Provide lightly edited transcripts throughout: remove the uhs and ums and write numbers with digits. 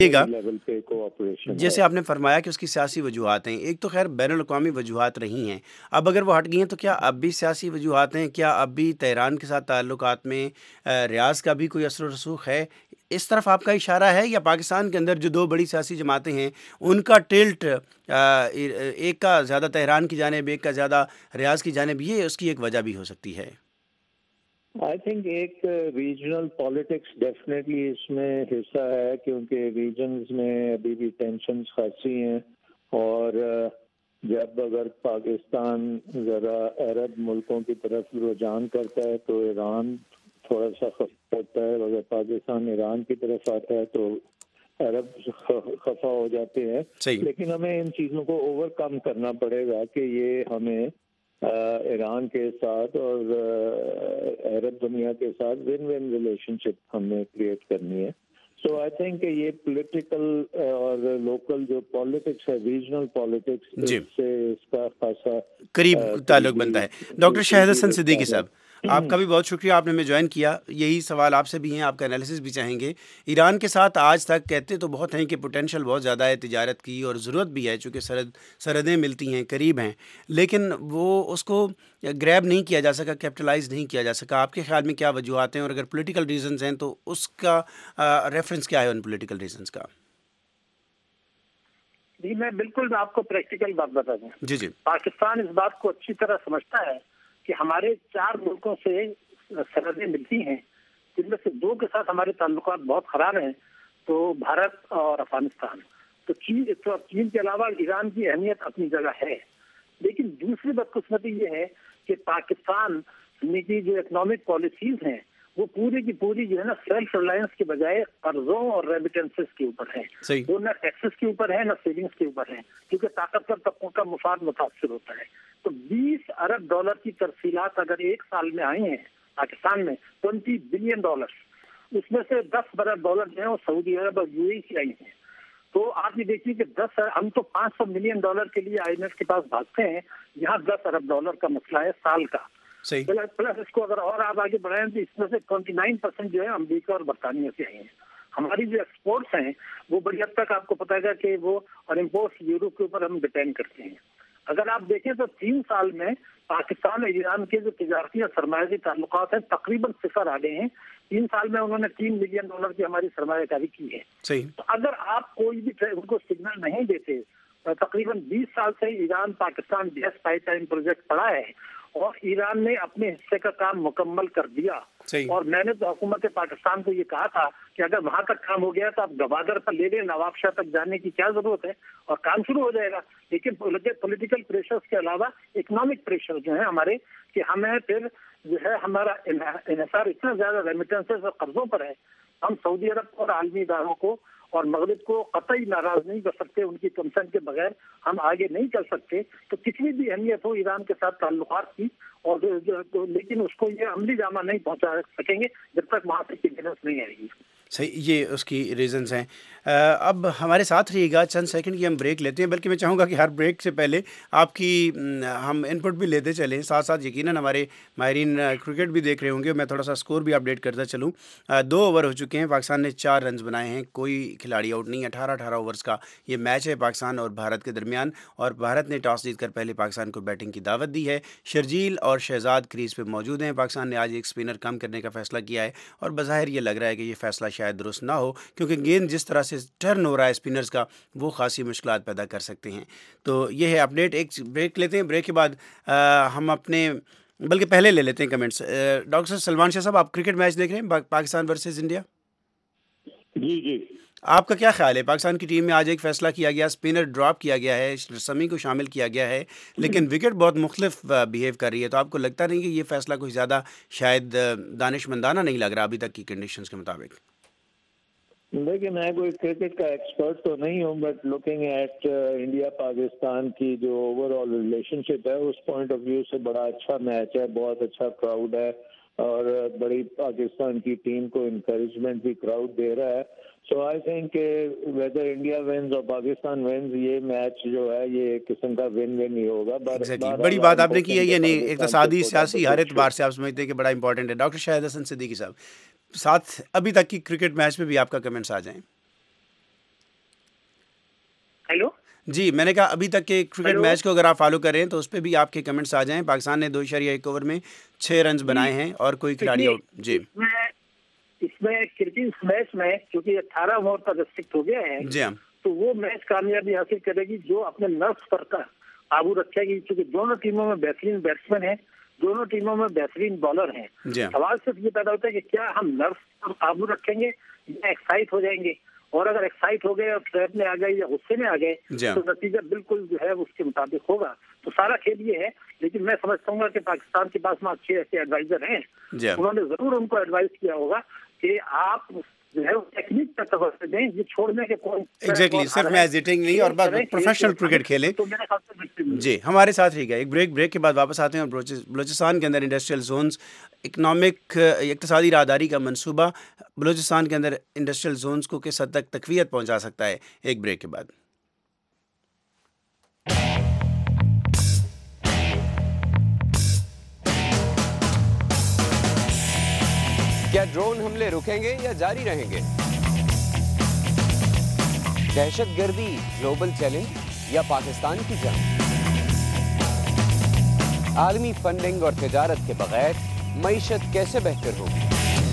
گا level پہ cooperation جیسے آپ نے فرمایا کہ اس کی سیاسی وجوہات ہیں، ایک تو خیر بین الاقوامی وجوہات رہی ہیں، اب اگر وہ ہٹ گئی ہیں تو کیا اب بھی سیاسی وجوہات ہیں؟ کیا اب بھی تہران کے ساتھ تعلقات میں ریاض کا بھی کوئی اثر و رسوخ ہے؟ اس طرف آپ کا اشارہ ہے، یا پاکستان کے اندر جو دو بڑی سیاسی جماعتیں ہیں ان کا ٹلٹ ایک کا زیادہ تہران کی جانب، ایک کا زیادہ ریاض کی جانب، یہ اس کی ایک وجہ بھی ہو سکتی ہے؟ آئی تھنک ایک ریجنل پالیٹکس ڈیفینیٹلی اس میں حصہ ہے، کیونکہ ریجنز میں ابھی بھی ٹینشنز خاصی ہیں، اور جب اگر پاکستان ذرا عرب ملکوں کی طرف رجحان کرتا ہے تو ایران تھوڑا سا خفا ہوتا ہے، اگر پاکستان ایران کی طرف آتا ہے تو عرب خفا ہو جاتے ہیں. لیکن ہمیں ان چیزوں کو اوور کم کرنا پڑے گا کہ یہ ہمیں ایران کے ساتھ اور عرب دنیا کے ساتھ ون ون ریلیشن شپ ہمیں کریٹ کرنی ہے. سو آئی تھنک کہ یہ پولیٹیکل اور لوکل جو پالیٹکس ہے، ریجنل پالیٹکس، سے اس کا خاصا قریب تعلق بنتا ہے. ڈاکٹر شاہد حسن صدیقی صاحب، آپ کا بھی بہت شکریہ، آپ نے ہمیں جوائن کیا. یہی سوال آپ سے بھی ہیں، آپ کا انالیسس بھی چاہیں گے. ایران کے ساتھ آج تک کہتے تو بہت ہیں کہ پوٹینشیل بہت زیادہ ہے تجارت کی، اور ضرورت بھی ہے چونکہ سرحدیں ملتی ہیں، قریب ہیں، لیکن وہ اس کو گریب نہیں کیا جا سکا، کیپٹلائز نہیں کیا جا سکا. آپ کے خیال میں کیا وجوہات ہیں، اور اگر پولیٹیکل ریزنز ہیں تو اس کا ریفرنس کیا ہے ان پولیٹیکل ریزنز کا؟ جی میں بالکل آپ کو پریکٹیکل بات بتا دوں. جی پاکستان اس بات کو اچھی طرح سمجھتا ہے کہ ہمارے 4 ملکوں سے سرحدیں ملتی ہیں، جن میں سے 2 کے ساتھ ہمارے تعلقات بہت خراب ہیں، تو بھارت اور افغانستان. تو چین کے علاوہ ایران کی اہمیت اپنی جگہ ہے. لیکن دوسری بدقسمتی یہ ہے کہ پاکستان کی جو اکنامک پالیسیز ہیں وہ پوری کی پوری جو ہے نا سیلف ریلائنس کے بجائے قرضوں اور ریمیٹنسز کے اوپر ہے. وہ نہ ٹیکسز کے اوپر ہے نہ سیونگز کے اوپر ہے، کیونکہ طاقتور طبقوں کا مفاد متاثر ہوتا ہے. تو $20 ارب کی ترسیلات اگر ایک سال میں آئی ہیں پاکستان میں، $20 بلین، اس میں سے $10 ارب جو ہیں وہ سعودی عرب اور یو اے ای سے آئی ہیں. تو آپ یہ دیکھیے کہ ہم تو $500 ملین کے لیے آئی ایم ایف کے پاس بھاگتے ہیں، یہاں $10 ارب کا مسئلہ ہے سال کا. پلس اس کو اگر اور آپ آگے بڑھائیں تو اس میں سے 29% جو ہے امریکہ اور برطانیہ سے آئی ہیں. ہماری جو ایکسپورٹس ہیں وہ بڑی حد تک آپ کو پتہ ہے کہ وہ اور امپورٹس یورپ کے اوپر ہم ڈپینڈ کرتے ہیں. اگر آپ دیکھیں تو 3 سال میں پاکستان اور ایران کے جو تجارتی اور سرمایہ تعلقات ہیں تقریباً 0 آ گئے ہیں. 3 سال میں انہوں نے $3 ملین کی ہماری سرمایہ کاری کی ہے. تو اگر آپ کوئی بھی ان کو سگنل نہیں دیتے، تقریباً 20 سال سے Iran Pakistan gas pipeline project پڑا ہے اور ایران نے اپنے حصے کا کام مکمل کر دیا. اور میں نے تو حکومت پاکستان کو یہ کہا تھا کہ اگر وہاں تک کام ہو گیا تو آپ گوادر پر لے لیں، نواب شاہ تک جانے کی کیا ضرورت ہے، اور کام شروع ہو جائے گا. لیکن پولیٹیکل پریشرز کے علاوہ اکنامک پریشر جو ہیں ہمارے، کہ ہمیں پھر جو ہے ہمارا انحصار اتنا زیادہ ریمیٹنسز اور قرضوں پر ہے، ہم سعودی عرب اور عالمی اداروں کو اور مغرب کو قطعی ناراض نہیں کر سکتے، ان کی کنسنٹ کے بغیر ہم آگے نہیں چل سکتے. تو کتنی بھی اہمیت ہو ایران کے ساتھ تعلقات کی، اور لیکن اس کو یہ عملی جامہ نہیں پہنچا سکیں گے جب تک وہاں سے ایویڈنس نہیں آئے گی. صحیح، یہ اس کی ریزنز ہیں. اب ہمارے ساتھ رہیے گا، چند سیکنڈ کی ہم بریک لیتے ہیں، بلکہ میں چاہوں گا کہ ہر بریک سے پہلے آپ کی ہم ان پٹ بھی لیتے چلیں، ساتھ ساتھ یقیناً ہمارے ماہرین کرکٹ بھی دیکھ رہے ہوں گے. میں تھوڑا سا اسکور بھی اپڈیٹ کرتا چلوں. 2 اوور ہو چکے ہیں، پاکستان نے 4 رنز بنائے ہیں، کوئی کھلاڑی آؤٹ نہیں. 18 اوورز کا یہ میچ ہے پاکستان اور بھارت کے درمیان، اور بھارت نے ٹاس جیت کر پہلے پاکستان کو بیٹنگ کی دعوت دی ہے. شرجیل اور شہزاد کریز پہ موجود ہیں. پاکستان نے آج ایک اسپنر کم کرنے کا فیصلہ کیا ہے، اور بظاہر یہ لگ رہا ہے کہ یہ فیصلہ شاید درست نہ ہو، کیونکہ گیند جس طرح سے ٹرن ہو رہا ہے اسپنرز کا وہ خاصی مشکلات پیدا کر سکتے ہیں. تو یہ ہے اپڈیٹ. ایک بریک لیتے ہیں، بریک کے بعد ہم اپنے بلکہ پہلے لے لیتے ہیں کمنٹس. ڈاکٹر سلمان شاہ صاحب، آپ کرکٹ میچ دیکھ رہے ہیں پاکستان ورسز انڈیا؟ جی آپ کا کیا خیال ہے؟ پاکستان کی ٹیم میں آج ایک فیصلہ کیا گیا، اسپنر ڈراپ کیا گیا ہے، سمی کو شامل کیا گیا ہے، لیکن وکٹ بہت مختلف بیہیو کر رہی ہے. تو آپ کو لگتا نہیں کہ یہ فیصلہ کوئی زیادہ شاید دانش مندانہ نہیں لگ رہا ابھی تک کی کنڈیشنز کے مطابق؟ دیکھیے، میں کوئی کرکٹ کا ایکسپرٹ تو نہیں ہوں، but looking at India Pakistan کی جو اوور آل ریلیشن شپ ہے، اس پوائنٹ آف ویو سے بڑا اچھا میچ ہے، بہت اچھا کراؤڈ ہے، اور بڑی پاکستان کی ٹیم کو انکریجمنٹ بھی کراؤڈ دے رہا ہے. سو آئی تھنک کہ ویدر انڈیا ونز اور پاکستان ونز، یہ میچ جو ہے یہ ایک قسم کا ون ون ہی ہوگا. بڑی بات آپ نے کی ہے، یعنی اقتصادی سیاسی ہر اعتبار سے آپ سمجھتے ہیں کہ بڑا امپورٹنٹ ہے. ڈاکٹر شاہد حسن صدیقی صاحب، ساتھ ابھی تک کی کرکٹ میچ میں بھی آپ کا کمنٹس آ جائیں. हेलो جی میں نے کہا ابھی تک کے کرکٹ हेलो میچ کو اگر آپ فالو کر رہے ہیں تو اس پہ بھی آپ کے کمنٹس آ جائیں. پاکستان نے 2.1 اوور میں 6 رنز جی بنائے ہیں اور کوئی کھلاڑی دیکھیے آؤٹ. جی اس میں کرکٹ میچ میں کیونکہ 18 اوور تک ریسٹرکٹ ہو گیا ہے جی ہاں تو وہ میچ کامیابی حاصل کرے گی جو اپنے نرس پر قابو رکھے گی، کیونکہ دونوں ٹیموں میں بہترین بیٹسمین ہیں، دونوں ٹیموں میں بہترین بالر ہیں. جی ہاں سوال صرف یہ پیدا ہوتا ہے کہ کیا ہم نرس پر قابو رکھیں گے یا ایکسائٹ ہو جائیں گے، اور اگر ایکسائٹ ہو گئے اور ٹریپ میں آ گئے یا غصے میں آ گئے جی ہاں تو نتیجہ بالکل جو ہے اس کے مطابق ہوگا. تو سارا کھیل یہ ہے، لیکن میں سمجھتا ہوں کہ پاکستان کے پاس میں اچھے ایسے ایڈوائزر ہیں، جی ہاں انہوں نے ضرور ان کو ایڈوائز کیا ہوگا کہ آپ جو ہے ٹیکنیک پر توجہ دیں، یہ چھوڑنے کے کوئی ایگزیکٹلی صرف میچ ہیٹنگ نہیں اور پروفیشنل کرکٹ کھیلیں. تو میرے خیال سے بہترین ہوگا. جی ہمارے ساتھ رہی گا ایک بریک کے بعد واپس آتے ہیں. اور بلوچستان کے اندر انڈسٹریل زونز اقتصادی راہداری کا منصوبہ بلوچستان کے اندر انڈسٹریل زونز کو کس حد تک تقویت پہنچا سکتا ہے. ایک بریک کے بعد. کیا ڈرون حملے رکیں گے یا جاری رہیں گے؟ دہشت گردی گلوبل چیلنج یا پاکستان کی جنگ؟ عالمی فنڈنگ اور تجارت کے بغیر معیشت کیسے بہتر ہوگی؟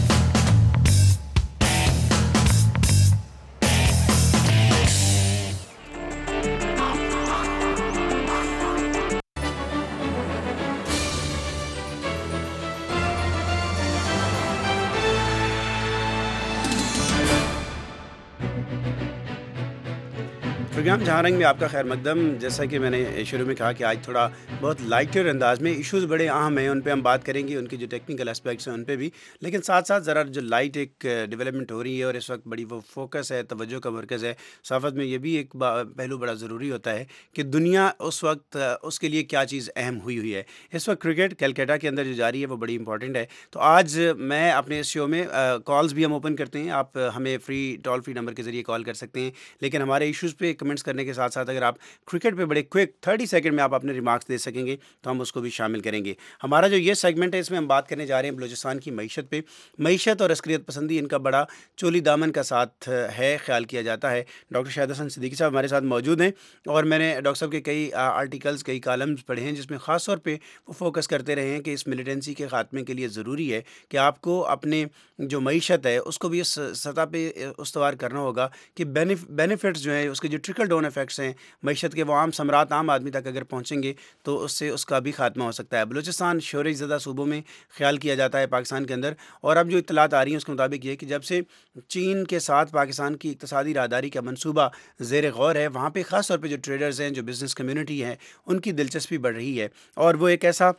پروگرام جہاں رنگ میں آپ کا خیر مقدم. جیسا کہ میں نے شروع میں کہا کہ آج تھوڑا بہت لائٹر انداز میں ایشوز بڑے اہم ہیں، ان پہ ہم بات کریں گے، ان کے جو ٹیکنیکل اسپیکٹس ہیں ان پہ بھی، لیکن ساتھ ساتھ ذرا جو لائٹ ایک ڈیولپمنٹ ہو رہی ہے اور اس وقت بڑی وہ فوکس ہے، توجہ کا مرکز ہے صحافت میں. یہ بھی ایک پہلو بڑا ضروری ہوتا ہے کہ دنیا اس وقت اس کے لیے کیا چیز اہم ہوئی ہے. اس وقت کرکٹ کلکٹا کے اندر جو جاری ہے وہ بڑی امپورٹنٹ ہے. تو آج میں اپنے اس شو میں کالز بھی ہم اوپن کرتے ہیں، آپ ہمیں ٹول فری نمبر کے ذریعے کال کر سکتے ہیں، لیکن ہمارے ایشوز پہ کمنٹس کرنے کے ساتھ ساتھ اگر آپ کرکٹ پہ بڑے کوئک 30 سیکنڈ میں آپ اپنے ریمارکس دے سکیں گے تو ہم اس کو بھی شامل کریں گے. ہمارا جو یہ سیگمنٹ ہے اس میں ہم بات کرنے جا رہے ہیں بلوچستان کی معیشت پہ. معیشت اور عسکریت پسندی ان کا بڑا چولی دامن کا ساتھ ہے، خیال کیا جاتا ہے. ڈاکٹر شاہد حسن صدیقی صاحب ہمارے ساتھ موجود ہیں اور میں نے ڈاکٹر صاحب کے کئی آرٹیکلز، کئی کالمز پڑھے ہیں جس میں خاص طور پہ وہ فوکس کرتے رہے ہیں کہ اس ملیٹنسی کے خاتمے کے لیے ضروری ہے کہ آپ کو اپنے جو معیشت ہے اس کو بھی اس سطح پہ استوار کرنا ہوگا کہ بینیفٹس جو ہیں، اس کے جو ٹرکل ڈاؤن افیکٹس ہیں معیشت کے، وہ عام ثمرات عام آدمی تک اگر پہنچیں گے تو اس سے اس کا بھی خاتمہ ہو سکتا ہے. بلوچستان شورش زدہ صوبوں میں خیال کیا جاتا ہے پاکستان کے اندر، اور اب جو اطلاعات آ رہی ہیں اس کے مطابق یہ کہ جب سے چین کے ساتھ پاکستان کی اقتصادی راہداری کا منصوبہ زیر غور ہے، وہاں پہ خاص طور پہ جو ٹریڈرز ہیں، جو بزنس کمیونٹی ہے، ان کی دلچسپی بڑھ رہی ہے. اور وہ ایک ایسا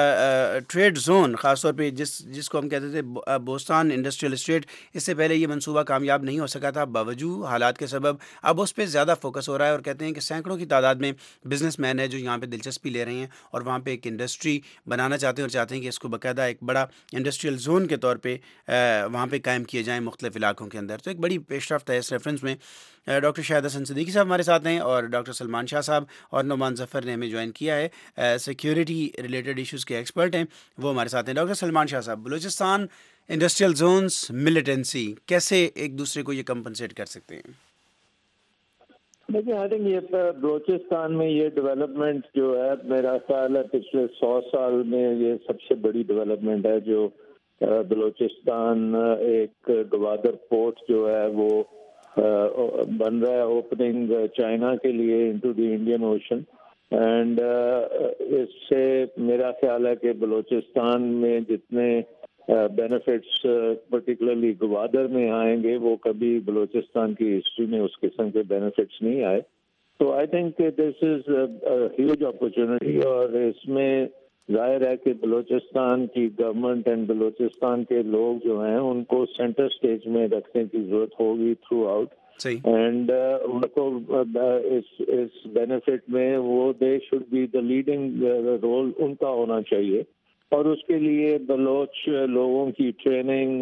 ٹریڈ زون خاص طور پہ جس کو ہم کہتے تھے بوستان انڈسٹریل اسٹیٹ، اس سے پہلے یہ منصوبہ کامیاب نہیں ہو سکا تھا باوجود حالات کے سبب اب اس پہ زیادہ فوکس ہو رہا ہے. اور کہتے ہیں کہ سینکڑوں کی تعداد میں بزنس مین ہے جو یہاں پہ دلچسپی لے رہے ہیں اور وہاں پہ ایک انڈسٹری بنانا چاہتے ہیں اور چاہتے ہیں کہ اس کو باقاعدہ ایک بڑا انڈسٹریل زون کے طور پہ وہاں پہ قائم کیے جائیں مختلف علاقوں کے اندر. تو ایک بڑی پیش رفت ہے اس ریفرنس میں. ڈاکٹر شاہد حسن صدیقی صاحب ہمارے ساتھ ہیں اور ڈاکٹر سلمان شاہ صاحب اور نعمان ظفر نے ہمیں جوائن کیا ہے، سیکیورٹی ریلیٹڈ ایشوز کے ایکسپرٹ ہیں، وہ ہمارے ساتھ ہیں. ڈاکٹر سلمان شاہ صاحب، بلوچستان انڈسٹریل زونز، ملیٹنسی کیسے ایک دوسرے کو یہ کمپنسیٹ کر سکتے ہیں؟ دیکھیے آئی تھنک یہ بلوچستان میں یہ ڈیولپمنٹ جو ہے میرا خیال ہے پچھلے 100 سال میں یہ سب سے بڑی ڈیولپمنٹ ہے جو بلوچستان ایک گوادر پورٹ جو ہے وہ بن رہا ہے، اوپننگ چائنا کے لیے into the Indian ocean. And اس سے میرا خیال ہے کہ بلوچستان میں جتنے بینیفٹس پرٹیکولرلی گوادر میں آئیں گے وہ کبھی بلوچستان کی ہسٹری میں اس قسم کے بینیفٹس نہیں آئے. تو I think this is huge opportunity, اور اس میں ظاہر ہے کہ بلوچستان کی گورنمنٹ اینڈ بلوچستان کے لوگ جو ہیں ان کو سینٹر اسٹیج میں رکھنے کی ضرورت ہوگی تھرو آؤٹ. اینڈ ان کو اس بینیفٹ میں وہ they should be the leading role ان کا ہونا چاہیے، اور اس کے لیے بلوچ لوگوں کی ٹریننگ،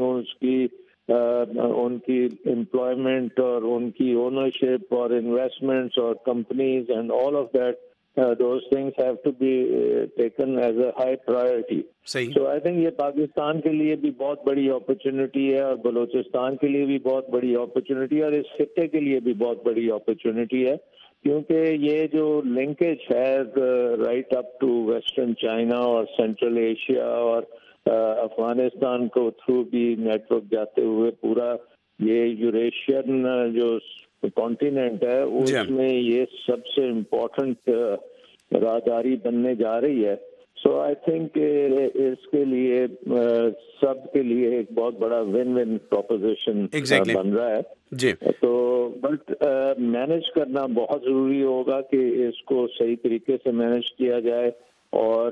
ان کی امپلائمنٹ اور ان کی اونرشپ اور انویسٹمنٹس اور companies and all of that those things have to be taken as a high priority. So I think یہ پاکستان کے لیے بھی بہت بڑی اپرچونٹی ہے اور بلوچستان کے لیے بھی بہت بڑی اپرچونٹی ہے اور اس خطے کے لیے بھی بہت بڑی اپرچونٹی ہے کیونکہ یہ جو لنکیج ہے right up to western China اور سینٹرل ایشیا اور افغانستان کو تھرو بھی نیٹ ورک جاتے ہوئے پورا یہ یوریشین جو کانٹیننٹ ہے اس میں یہ سب سے امپورٹنٹ راہداری بننے جا رہی ہے. سو آئی تھنک اس کے لیے سب کے لیے ایک بہت بڑا ون ون پروپوزیشن بن رہا ہے. جی تو بٹ مینج کرنا بہت ضروری ہوگا کہ اس کو صحیح طریقے سے مینج کیا جائے اور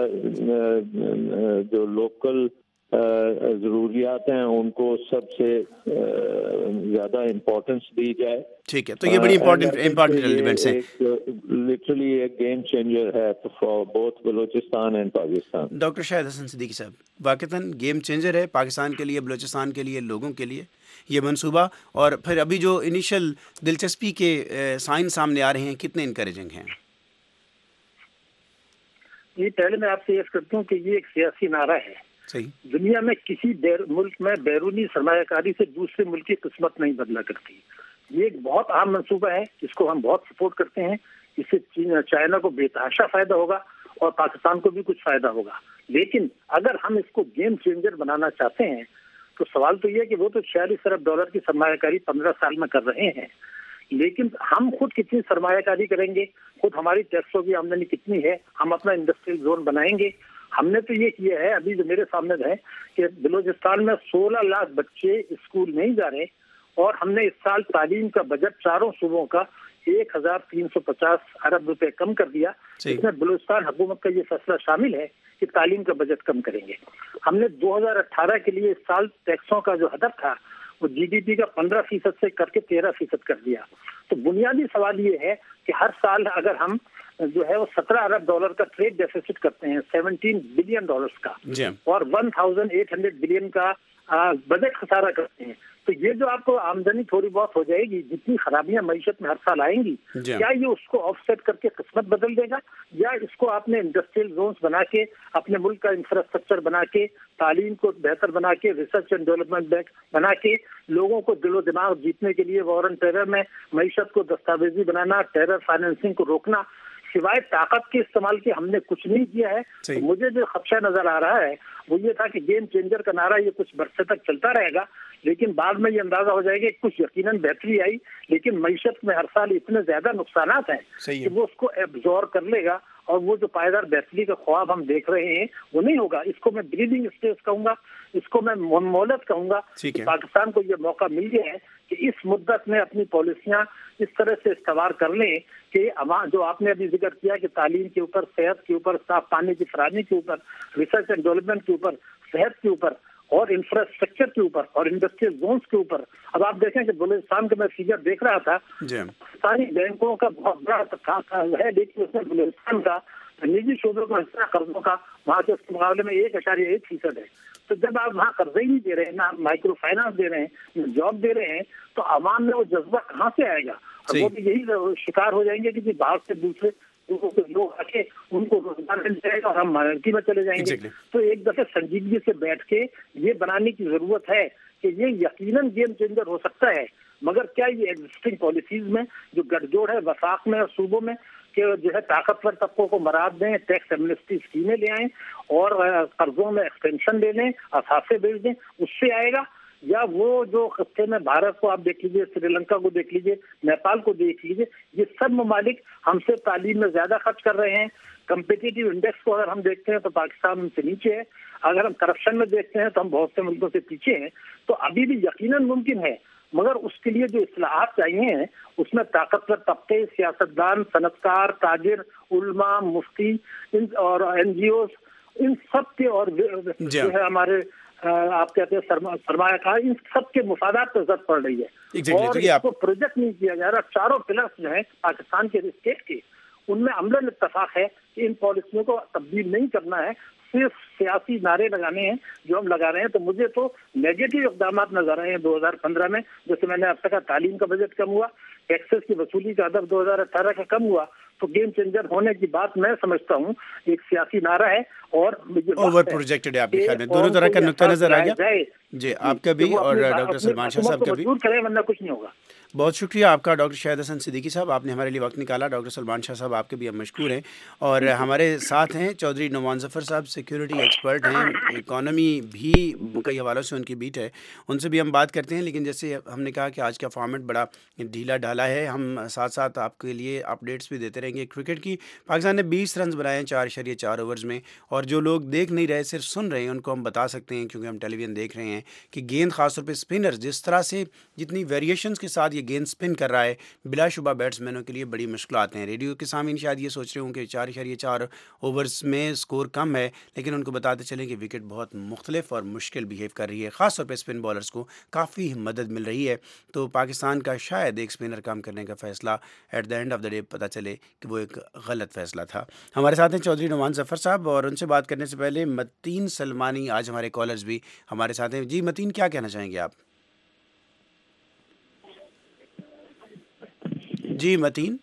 جو لوکل ضروریات ہیں ان کو سب سے زیادہ امپورٹنس دی جائے. ٹھیک ہے, تو یہ بڑی امپورٹنٹ ایلیمنٹس ہیں. لٹرلی ایک گیم چینجر ہے for both Balochistan and Pakistan. Doctor Shahid Hasan Siddiqui صاحب, واقعتاً گیم چینجر ہے پاکستان کے لیے, بلوچستان کے لیے, لوگوں کے لیے یہ منصوبہ. اور پھر ابھی جو انیشل دلچسپی کے سائن سامنے آ رہے ہیں کتنے انکریجنگ ہیں؟ یہ پہلے میں آپ سے عرض کرتا ہوں کہ یہ ایک سیاسی نعرہ ہے. صحیح. دنیا میں کسی ملک میں بیرونی سرمایہ کاری سے دوسرے ملک کی قسمت نہیں بدلا کرتی. یہ ایک بہت اہم منصوبہ ہے جس کو ہم بہت سپورٹ کرتے ہیں. اس سے چائنا کو بے تحاشا فائدہ ہوگا اور پاکستان کو بھی کچھ فائدہ ہوگا. لیکن اگر ہم اس کو گیم چینجر بنانا چاہتے ہیں تو سوال تو یہ ہے کہ وہ تو $46 ارب کی سرمایہ کاری 15 سال میں کر رہے ہیں, لیکن ہم خود کتنی سرمایہ کاری کریں گے, خود ہماری ٹیکسوں کی آمدنی کتنی ہے, ہم اپنا انڈسٹریل زون بنائیں گے. ہم نے تو یہ کیا ہے, ابھی جو میرے سامنے ہے کہ بلوچستان میں 16 لاکھ بچے اسکول نہیں جا رہے اور ہم نے اس سال تعلیم کا بجٹ چاروں صوبوں کا 1350 ارب روپے کم کر دیا. اس میں بلوچستان حکومت کا یہ فیصلہ شامل ہے کہ تعلیم کا بجٹ کم کریں گے. ہم نے 2018 کے لیے اس سال ٹیکسوں کا جو ہدف تھا وہ جی ڈی پی کا 15% سے کر کے 13% کر دیا. تو بنیادی سوال یہ ہے کہ ہر سال اگر ہم جو ہے وہ $17 ارب کا ٹریڈ ڈیفیسٹ کرتے ہیں, $17 بلین کا, اور 1800 بلین کا بجٹ خسارہ کرتے ہیں, تو یہ جو آپ کو آمدنی تھوڑی بہت ہو جائے گی, جتنی خرابیاں معیشت میں ہر سال آئیں گی, کیا یہ اس کو آف سیٹ کر کے قسمت بدل دے گا, یا اس کو آپ نے انڈسٹریل زونز بنا کے, اپنے ملک کا انفراسٹرکچر بنا کے, تعلیم کو بہتر بنا کے, ریسرچ اینڈ ڈیولپمنٹ بینک بنا کے, لوگوں کو دل و دماغ جیتنے کے لیے وار آن ٹیرر میں معیشت کو دستاویزی بنانا, ٹیرر فائنینسنگ کو روکنا, سوائے طاقت کے استعمال کے ہم نے کچھ نہیں کیا ہے. تو مجھے جو خدشہ نظر آ رہا ہے وہ یہ تھا کہ گیم چینجر کا نعرہ یہ کچھ برسے تک چلتا رہے گا, لیکن بعد میں یہ اندازہ ہو جائے گا کہ کچھ یقیناً بہتری آئی, لیکن معیشت میں ہر سال اتنے زیادہ نقصانات ہیں کہ وہ اس کو ایبزور کر لے گا اور وہ جو پائیدار بہتری کا خواب ہم دیکھ رہے ہیں وہ نہیں ہوگا. اس کو میں بریدنگ اسپیس کہوں گا, اس کو میں مہلت کہوں گا. پاکستان کو یہ موقع مل گیا ہے کہ اس مدت میں اپنی پالیسیاں اس طرح سے استوار کر لیں کہ جو آپ نے ابھی ذکر کیا کہ تعلیم کے اوپر, صحت کے اوپر, صاف پانی کی فراہمی کے اوپر, ریسرچ اینڈ ڈیولپمنٹ کے اوپر, صحت کے اوپر اور انفراسٹرکچر کے اوپر اور انڈسٹریل زونز کے اوپر. اب آپ دیکھیں کہ بلوچستان کا میں فگر دیکھ رہا تھا, ساری بینکوں کا بہت بڑا ہے, لیکن اس میں بلوچستان کا نجی شعبے کا حصہ قرضوں کا وہاں کے مقابلے میں 1.1% ہے. تو جب آپ وہاں قرضے ہی نہیں دے رہے ہیں, نہ مائکرو فائنانس دے رہے ہیں, نہ جاب دے رہے ہیں, تو عوام میں وہ جذبہ کہاں سے آئے گا؟ اور وہ بھی یہی شکار ہو جائیں گے کہ باہر سے دوسرے لوگ آ کے ان کو روزگار مل جائے گا اور ہم مائنرٹی میں چلے جائیں گے. تو ایک دفعہ سنجیدگی سے بیٹھ کے یہ بنانے کی ضرورت ہے کہ یہ یقیناً گیم چینجر ہو سکتا ہے, مگر کیا یہ ایگزسٹنگ پالیسیز میں جو گٹھ جوڑ ہے وفاق میں اور صوبوں میں کہ جو ہے طاقتور طبقوں کو مراد دیں, ٹیکس ایمنسٹی اسکیمیں لے آئیں اور قرضوں میں ایکسٹینشن لے لیں, اثاثے بھیج دیں, اس سے آئے گا؟ یا وہ جو خطے میں بھارت کو آپ دیکھ لیجیے, سری لنکا کو دیکھ لیجیے, نیپال کو دیکھ لیجیے, یہ سب ممالک ہم سے تعلیم میں زیادہ خرچ کر رہے ہیں. کمپیٹیٹیو انڈیکس کو اگر ہم دیکھتے ہیں تو پاکستان ان سے نیچے ہے. اگر ہم کرپشن میں دیکھتے ہیں تو ہم بہت سے ملکوں سے پیچھے ہیں. تو ابھی بھی یقیناً ممکن ہے, مگر اس کے لیے جو اصلاحات چاہیے ہیں اس میں طاقتور طبقے, سیاستدان, صنعت کار, تاجر, علماء, مفتی اور NGOs, ان سب کے اور جو ہے ہمارے آپ کہتے ہیں سرمایہ کار, ان سب کے مفادات پر ضرورت پڑ رہی ہے. اور اس کو پروجیکٹ نہیں کیا جا رہا. چاروں پلرس جو ہیں پاکستان کے اسٹیٹ کے, ان میں عملاً اتفاق ہے کہ ان پالیسیوں کو تبدیل نہیں کرنا ہے, صرف سیاسی نعرے لگانے ہیں جو ہم لگا رہے ہیں. تو مجھے تو نیگیٹو اقدامات نظر آئے ہیں 2015 میں, جیسے میں نے اب تک تعلیم کا بجٹ کم ہوا, ٹیکسز کی وصولی کا ہدف 2018 کا کم ہوا. تو گیم چینجر ہونے کی بات میں سمجھتا ہوں ایک سیاسی نعرہ ہے اور اوور پروجیکٹڈ ہے. آپ کے خیال میں دونوں طرح کا نقطہ نظر آ گیا؟ جی, آپ کا بھی اور ڈاکٹر سلمان شاہ صاحب کا بھی. کریں ورنہ کچھ نہیں ہوگا. بہت شکریہ آپ کا ڈاکٹر شاہد حسن صدیقی صاحب، آپ نے ہمارے لیے وقت نکالا. ڈاکٹر سلمان شاہ صاحب آپ کے بھی ہم مشکور ہیں. اور ہمارے ساتھ ہیں چودھری نعمان ظفر صاحب، سیکیورٹی ایکسپرٹ ہیں، اکانومی بھی کئی حوالوں سے ان کی بیٹ ہے، ان سے بھی ہم بات کرتے ہیں. لیکن جیسے ہم نے کہا کہ آج کا فارمیٹ بڑا ڈھیلا ڈھالا ہے، ہم ساتھ ساتھ آپ کے لیے اپڈیٹس بھی دیتے رہیں گے. کرکٹ کی پاکستان نے 20 رنز بنائے ہیں 4.4 اوورز میں، اور جو لوگ دیکھ نہیں رہے صرف سن رہے ہیں ان کو ہم بتا سکتے ہیں، کیونکہ ہم ٹیلی ویژن دیکھ رہے ہیں، کہ گیند خاص طور پہ اسپنر جس طرح سے جتنی ویریشنز کے ساتھ یہ گیند اسپن کر رہا ہے، بلا شبہ بیٹس مینوں کے لیے بڑی مشکلات ہیں. ریڈیو کے سامعین شاید یہ سوچ رہے ہوں کہ 4.4 اوورز میں سکور کم ہے، لیکن ان کو بتاتے چلیں کہ وکٹ بہت مختلف اور مشکل بیہیو کر رہی ہے، خاص طور پہ اسپن بالرز کو کافی مدد مل رہی ہے. تو پاکستان کا شاید ایک اسپنر کام کرنے کا فیصلہ at the end of the day پتہ چلے کہ وہ ایک غلط فیصلہ تھا. ہمارے ساتھ ہیں چودھری نعمان ظفر صاحب، اور ان سے بات کرنے سے پہلے متین سلمانی آج ہمارے کالرز بھی ہمارے ساتھ ہیں. جی متین، کیا کہنا چاہیں گے آپ؟ جی متین،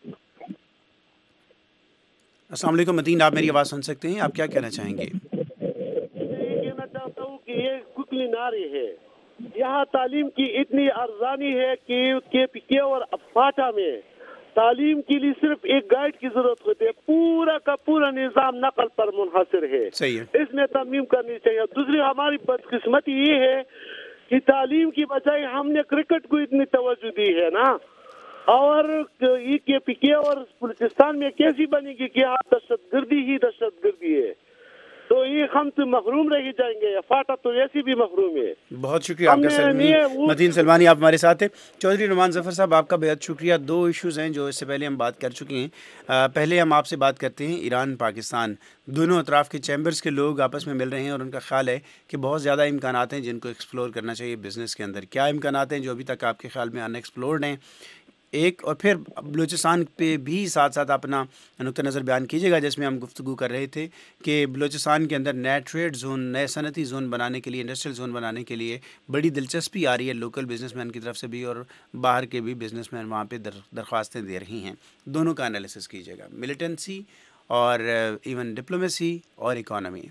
السلام علیکم متین، آپ میری آواز سن سکتے ہیں؟ آپ کیا کہنا چاہیں گے؟ میں یہ کہنا چاہتا ہوں کہ یہ ککلی ناری ہے. یہاں تعلیم کی اتنی ارزانی ہے کہ کے پی کے اور فاٹا میں تعلیم کے لیے صرف ایک گائیڈ کی ضرورت ہوتی ہے. پورا کا پورا نظام نقل پر منحصر ہے. صحیح ہے. اس میں ترمیم کرنی چاہیے. دوسری ہماری بدقسمتی یہ ہے کہ تعلیم کی بجائے ہم نے کرکٹ کو اتنی توجہ دی ہے نا، اور یہ کے پی کے اور بلوچستان میں کیسی بنے گی کہ آپ دہشت گردی ہی دہشت گردی ہے، تو یہ ہم تو محروم رہ جائیں گے. فاٹا تو ایسی بھی محروم ہے. بہت شکریہ آپ کا متین سلمانی، آپ ہمارے ساتھ ہیں. چودھری نعمان ظفر صاحب، آپ کا بہت شکریہ. 2 ایشوز ہیں جو اس سے پہلے ہم بات کر چکے ہیں. پہلے ہم آپ سے بات کرتے ہیں ایران پاکستان، دونوں اطراف کے چیمبرز کے لوگ آپس میں مل رہے ہیں، اور ان کا خیال ہے کہ بہت زیادہ امکانات ہیں جن کو ایکسپلور کرنا چاہیے بزنس کے اندر. کیا امکانات ہیں جو ابھی تک آپ کے خیال میں ان ایکسپلورڈ ہیں؟ ایک، اور پھر بلوچستان پہ بھی ساتھ ساتھ اپنا نقطہ نظر بیان کیجیے گا، جس میں ہم گفتگو کر رہے تھے کہ بلوچستان کے اندر نئے ٹریڈ زون، نئے صنعتی زون بنانے کے لیے، انڈسٹریل زون بنانے کے لیے بڑی دلچسپی آ رہی ہے لوکل بزنس مین کی طرف سے بھی، اور باہر کے بھی بزنس مین وہاں پہ درخواستیں دے رہی ہیں. دونوں کا انالیسس کیجیے گا، ملیٹنسی اور ایون ڈپلومیسی اور اکانومی.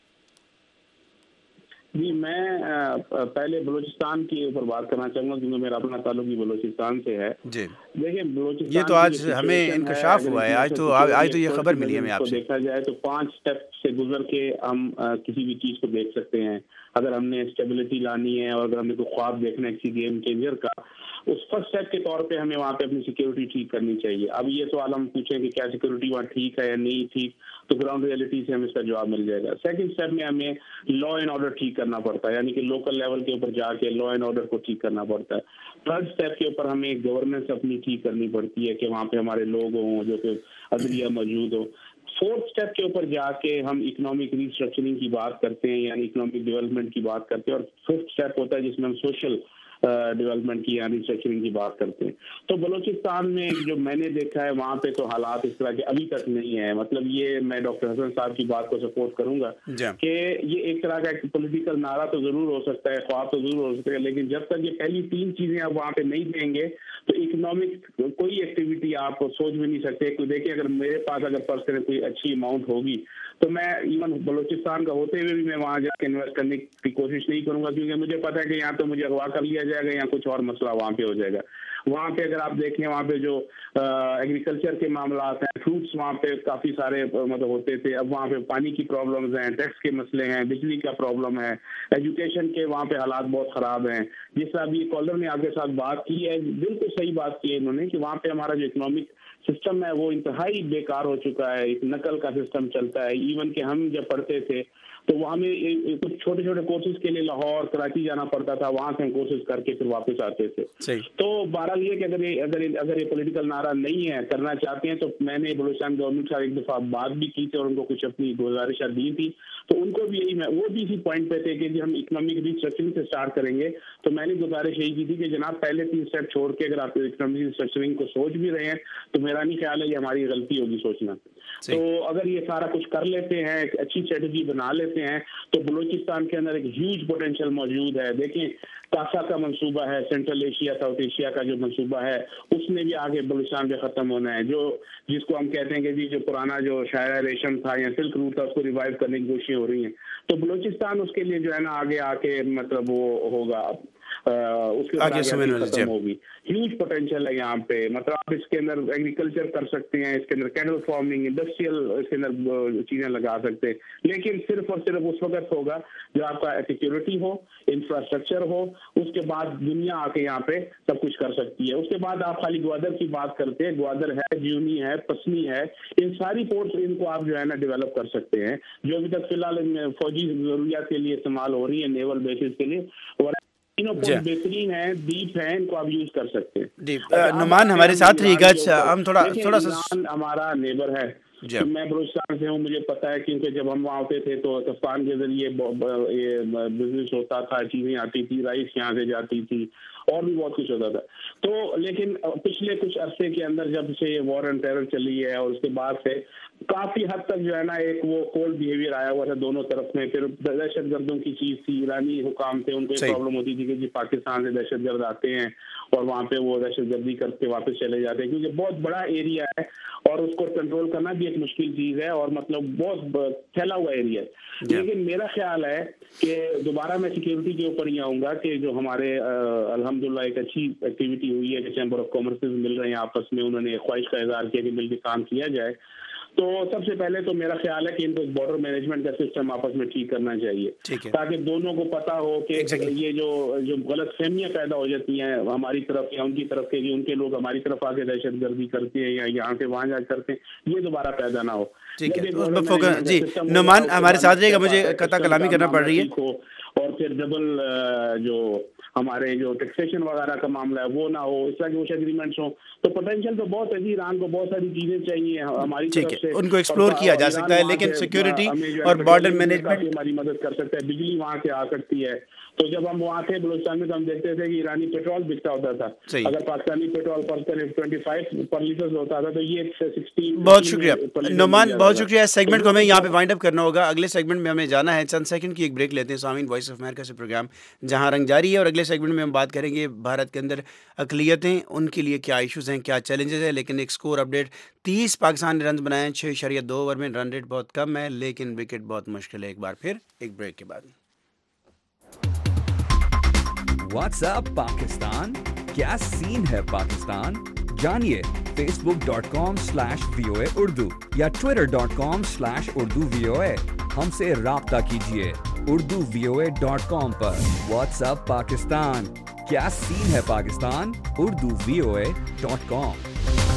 جی، میں پہلے بلوچستان کے اوپر بات کرنا چاہوں گا کیونکہ میرا اپنا تعلق بھی بلوچستان سے ہے. جی دیکھیں، بلوچستان یہ تو آج ہمیں انکشاف ہوا ہے، آج تو یہ خبر ملی ہمیں آپ سے. دیکھا جائے تو 5 اسٹیپ سے گزر کے ہم کسی بھی چیز کو دیکھ سکتے ہیں. اگر ہم نے اسٹیبلٹی لانی ہے اور اگر ہم نے کوئی خواب دیکھنا ہے کسی گیم چینجر کا، اس فرسٹ اسٹیپ کے طور پہ ہمیں وہاں پہ اپنی سیکیورٹی ٹھیک کرنی چاہیے. اب یہ سوال ہم پوچھیں کہ کیا سیکیورٹی وہاں ٹھیک ہے یا نہیں ٹھیک، تو گراؤنڈ ریئلٹی سے ہمیں اس کا جواب مل جائے گا. سیکنڈ اسٹیپ میں ہمیں لا اینڈ آرڈر ٹھیک کرنا پڑتا ہے، یعنی کہ لوکل لیول کے اوپر جا کے لا اینڈ آرڈر کو ٹھیک کرنا پڑتا ہے. تھرڈ اسٹیپ کے اوپر ہمیں گورننس اپنی ٹھیک کرنی پڑتی ہے کہ وہاں پہ ہمارے لوگ ہوں جو کہ عدلیہ موجود ہو. فورتھ اسٹیپ کے اوپر جا کے ہم اکنامک ریسٹرکچرنگ کی بات کرتے ہیں، یعنی اکنامک ڈیولپمنٹ کی بات کرتے ہیں. اور ففتھ اسٹیپ ہوتا ہے جس میں ہم سوشل ڈیولپمنٹ کی یعنی ریسٹرکچرنگ کی بات کرتے ہیں. تو بلوچستان میں جو میں نے دیکھا ہے وہاں پہ تو حالات اس طرح کے ابھی تک نہیں ہے. مطلب یہ میں ڈاکٹر حسن صاحب کی بات کو سپورٹ کروں گا کہ یہ ایک طرح کا ایک پولیٹیکل نعرہ تو ضرور ہو سکتا ہے، خواب تو ضرور ہو سکتا ہے، لیکن جب تک یہ پہلی 3 چیزیں آپ وہاں پہ نہیں دیں گے تو اکنامک کوئی ایکٹیویٹی آپ سوچ بھی نہیں سکتے. دیکھیں، اگر میرے پاس اگر فرض کریں کوئی اچھی اماؤنٹ ہوگی تو میں ایون بلوچستان کا ہوتے ہوئے بھی میں وہاں جا کے انویسٹ کرنے کی کوشش نہیں کروں گا، کیونکہ مجھے پتا ہے کہ یہاں تو مجھے اغوا کر لیا جائے گا یا کچھ اور مسئلہ وہاں پہ ہو جائے گا. وہاں پہ اگر آپ دیکھیں وہاں پہ جو ایگریکلچر کے معاملات ہیں، فروٹس وہاں پہ کافی سارے مطلب ہوتے تھے. اب وہاں پہ پانی کی پرابلمز ہیں، ٹیکس کے مسئلے ہیں، بجلی کا پرابلم ہے، ایجوکیشن کے وہاں پہ حالات بہت خراب ہیں. جس طرح ابھی کالر نے آپ کے ساتھ بات کی ہے، بالکل صحیح بات کی ہے انہوں نے کہ وہاں پہ ہمارا جو اکنامک سسٹم ہے وہ انتہائی بیکار ہو چکا ہے. ایک نقل کا سسٹم چلتا ہے. ایون کہ ہم جب پڑھتے تھے تو وہاں میں کچھ چھوٹے چھوٹے کورسز کے لیے لاہور کراچی جانا پڑتا تھا، وہاں سے ہم کورسز کر کے پھر واپس آتے تھے. تو بہرحال یہ کہ اگر یہ پولیٹیکل نعرہ نہیں ہے، کرنا چاہتے ہیں، تو میں نے بلوچستان گورنمنٹ سے ایک دفعہ بات بھی کی تھی اور ان کو کچھ اپنی گزارشات دی تھی، تو ان کو بھی یہی وہ بھی اسی پوائنٹ پہ تھے کہ ہم اکنامک ریسٹرکچرنگ سے اسٹارٹ کریں گے. تو میں نے گزارش یہی کی تھی کہ جناب پہلے 3 اسٹیپ چھوڑ کے اگر آپ اکنامک ریسٹرکچرنگ کو سوچ بھی رہے ہیں تو میرا نہیں خیال ہے یہ ہماری غلطی ہوگی سوچنا. تو اگر یہ سارا کچھ کر لیتے ہیں، ایک اچھی اسٹریٹجی بنا لیتے ہیں، تو بلوچستان کے اندر ایک ہیوج پوٹینشیل موجود ہے. دیکھیں، کاسا کا منصوبہ ہے، سینٹرل ایشیا ساؤتھ ایشیا کا جو منصوبہ ہے اس میں بھی آگے بلوچستان پہ ختم ہونا ہے. جس کو ہم کہتے ہیں کہ جو پرانا جو شاہراہ ریشم تھا یا سلک روٹ تھا اس کو ریوائیو کرنے کی کوششیں ہو رہی ہیں. تو بلوچستان اس کے لیے جو ہے نا آگے آ کے مطلب وہ ہوگا. اس کے بعد ختم ہوگی. ہیوج پوٹینشیل ہے یہاں پہ, مطلب آپ اس کے اندر ایگریکلچر کر سکتے ہیں, اس کے اندر کیٹل فارمنگ, انڈسٹریل اس کے اندر چیزیں لگا سکتے ہیں, لیکن صرف اور صرف اس وقت ہوگا جو آپ کا سیکورٹی ہو, انفراسٹرکچر ہو, اس کے بعد دنیا آ کے یہاں پہ سب کچھ کر سکتی ہے. اس کے بعد آپ خالی گوادر کی بات کرتے ہیں, گوادر ہے, جیونی ہے, پسنی ہے, ان ساری پورٹس ان کو آپ جو ہے نا ڈیولپ کر سکتے ہیں, جو ابھی تک فی الحال فوجی ضروریات کے لیے استعمال ہو رہی ہے, نیول بیسز کے لیے, اور تینوں پورٹ بہترین ہیں, ڈیپ ہیں, ان کو آپ یوز کر سکتے ہیں. نعمان ہمارے ساتھ رہیے گا, ہم تھوڑا سا ہمارا نیبر ہے, میں بلوچستان سے ہوں, مجھے پتا ہے کیونکہ جب ہم وہاں ہوتے تھے تو کفان کے ذریعے بزنس ہوتا تھا, چیزیں آتی تھی, رائس یہاں سے جاتی تھی, اور بھی بہت کچھ ہوتا تھا. تو لیکن پچھلے کچھ عرصے کے اندر جب سے یہ وار اینڈ ٹیرر چلی ہے, اور اس کے بعد سے کافی حد تک جو ہے نا ایک وہ کولڈ بیہیویئر آیا ہوا تھا دونوں طرف میں. پھر دہشت گردوں کی چیز تھی, ایرانی حکام تھے, ان کو ایک پرابلم ہوتی تھی کہ جی پاکستان سے دہشت گرد آتے ہیں اور وہاں پہ وہ دہشت گردی کر کے واپس چلے جاتے ہیں, کیونکہ بہت بڑا ایریا ہے اور اس کو کنٹرول کرنا بھی ایک مشکل چیز ہے, اور مطلب بہت پھیلا ہوا ایریا ہے. لیکن میرا خیال ہے کہ دوبارہ میں سیکیورٹی کے اوپر ہی آؤں گا کہ جو ہمارے الحمدللہ ایک اچھی ایکٹیویٹی ہوئی ہے کہ چیمبر آف کامرس مل رہے ہیں آپس میں, انہوں نے خواہش کا اظہار کیا کہ مل کے کام کیا جائے. تو سب سے پہلے تو میرا خیال ہے کہ ان کو بارڈر مینجمنٹ کا سسٹم آپس میں ٹھیک کرنا چاہیے, تاکہ دونوں کو پتا ہو کہ یہ جو غلط فہمیاں پیدا ہو جاتی ہیں ہماری طرف یا ان کی طرف کے, ان کے لوگ ہماری طرف آ کے دہشت گردی کرتے ہیں یا یہاں سے وہاں جا کرتے ہیں, یہ دوبارہ پیدا نہ ہو. جی نعمان ہمارے ساتھ رہے گا, مجھے قطع کلامی کرنا پڑ رہی ہے. اور پھر ڈبل جو ہمارے جو ٹیکسیشن وغیرہ کا معاملہ ہے وہ نہ ہو, اس طرح کے کچھ ایگریمنٹس ہوں. تو پوٹینشیل تو بہت ہے, ایران کو بہت ساری چیزیں چاہیے ہماری طرف سے, ان کو ایکسپلور کیا جا سکتا ہے, لیکن سیکورٹی اور بارڈر مینجمنٹ ہماری مدد کر سکتا ہے. بجلی وہاں سے آ سکتی ہے. تو جب ہم وہاں تھے بلوچستان میں تو ہم دیکھتے تھے کہ ایرانی پیٹرول بکتا ہوتا تھا, اگر پاکستانی پیٹرول پر 25 پر لیٹر ہوتا تھا تو یہ 16. بہت شکریہ نعمان, بہت شکریہ. اس سیگمنٹ کو ہمیں یہاں پہ وائنڈ اپ کرنا ہوگا, اگلے سیگمنٹ میں ہمیں جانا ہے. چند سیکنڈ کی ایک بریک لیتے ہیں. سامعین, وائس آف امریکہ سے پروگرام جہاں رنگ جاری ہے, اور اگلے سیگمنٹ میں ہم بات کریں گے بھارت کے اندر اقلیتیں, ان کے لیے کیا ایشوز ہیں, کیا چیلنجز ہیں. لیکن ایک اسکور اپڈیٹ, 30 پاکستان نے رنز بنائے ہیں, 6.2 اوور میں, رن ریٹ بہت کم ہے, لیکن وکٹ بہت مشکل ہے. ایک بار پھر ایک بریک کے بعد. واٹس اپ پاکستان, کیا سین ہے پاکستان, جانیے facebook.com/VOA Urdu یا twitter.com/Urdu VOA. ہم سے رابطہ کیجیے urduvoa.com پر. واٹس اپ پاکستان, کیا سین ہے پاکستان, urduvoa.com.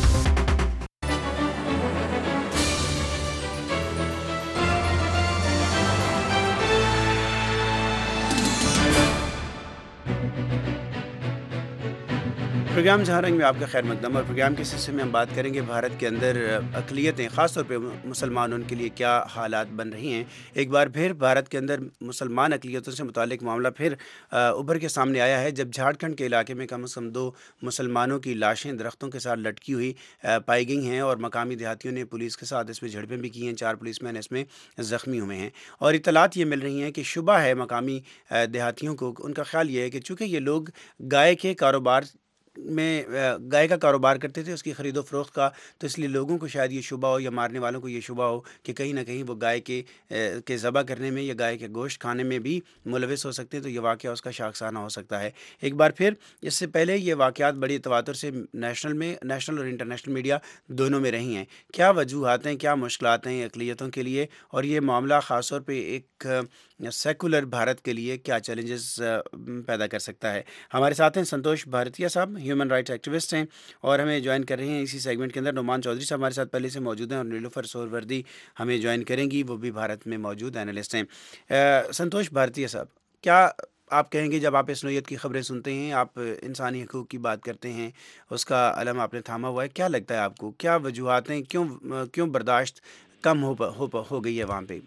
پروگرام جہاں رنگ میں آپ کا خیر مقدم, اور پروگرام کے سلسلے میں ہم بات کریں گے بھارت کے اندر اقلیتیں, خاص طور پہ مسلمان, ان کے لیے کیا حالات بن رہی ہیں. ایک بار پھر بھارت کے اندر مسلمان اقلیتوں سے متعلق معاملہ پھر ابھر کے سامنے آیا ہے, جب جھارکھنڈ کے علاقے میں کم از کم 2 مسلمانوں کی لاشیں درختوں کے ساتھ لٹکی ہوئی پائی گئی ہیں, اور مقامی دیہاتیوں نے پولیس کے ساتھ اس میں جھڑپیں بھی کی ہیں. 4 پولیس مین اس میں زخمی ہوئے ہیں, اور اطلاعات یہ مل رہی ہیں کہ شبہ ہے مقامی دیہاتیوں کو, ان کا خیال یہ ہے کہ چونکہ یہ لوگ گائے کے کاروبار میں گائے کا کاروبار کرتے تھے, اس کی خرید و فروخت کا, تو اس لیے لوگوں کو شاید یہ شبہ ہو, یا مارنے والوں کو یہ شبہ ہو کہ کہیں نہ کہیں وہ گائے کے ذبح کرنے میں یا گائے کے گوشت کھانے میں بھی ملوث ہو سکتے ہیں, تو یہ واقعہ اس کا شاخسانہ ہو سکتا ہے. ایک بار پھر اس سے پہلے یہ واقعات بڑی تواتر سے نیشنل اور انٹرنیشنل میڈیا دونوں میں رہی ہیں. کیا وجوہات ہیں, کیا مشکلات ہیں اقلیتوں کے لیے, اور یہ معاملہ خاص طور پہ ایک سیکولر بھارت کے لیے کیا چیلنجز پیدا کر سکتا ہے. ہمارے ساتھ ہیں سنتوش بھارتیہ صاحب, ہیومن رائٹس ایکٹیوسٹ ہیں, اور ہمیں جوائن کر رہے ہیں اسی سیگمنٹ کے اندر نعمان چودھری صاحب ہمارے ساتھ پہلے سے موجود ہیں, اور نیلوفر سہروردی ہمیں جوائن کریں گی, وہ بھی بھارت میں موجود اینالسٹ ہیں. سنتوش بھارتیہ صاحب, کیا آپ کہیں گے جب آپ اس نوعیت کی خبریں سنتے ہیں, آپ انسانی حقوق کی بات کرتے ہیں, اس کا علم آپ نے تھاما ہوا ہے, کیا لگتا ہے آپ کو, کیا وجوہات ہیں, کیوں برداشت کم ہو گئی ہے وہاں پہ؟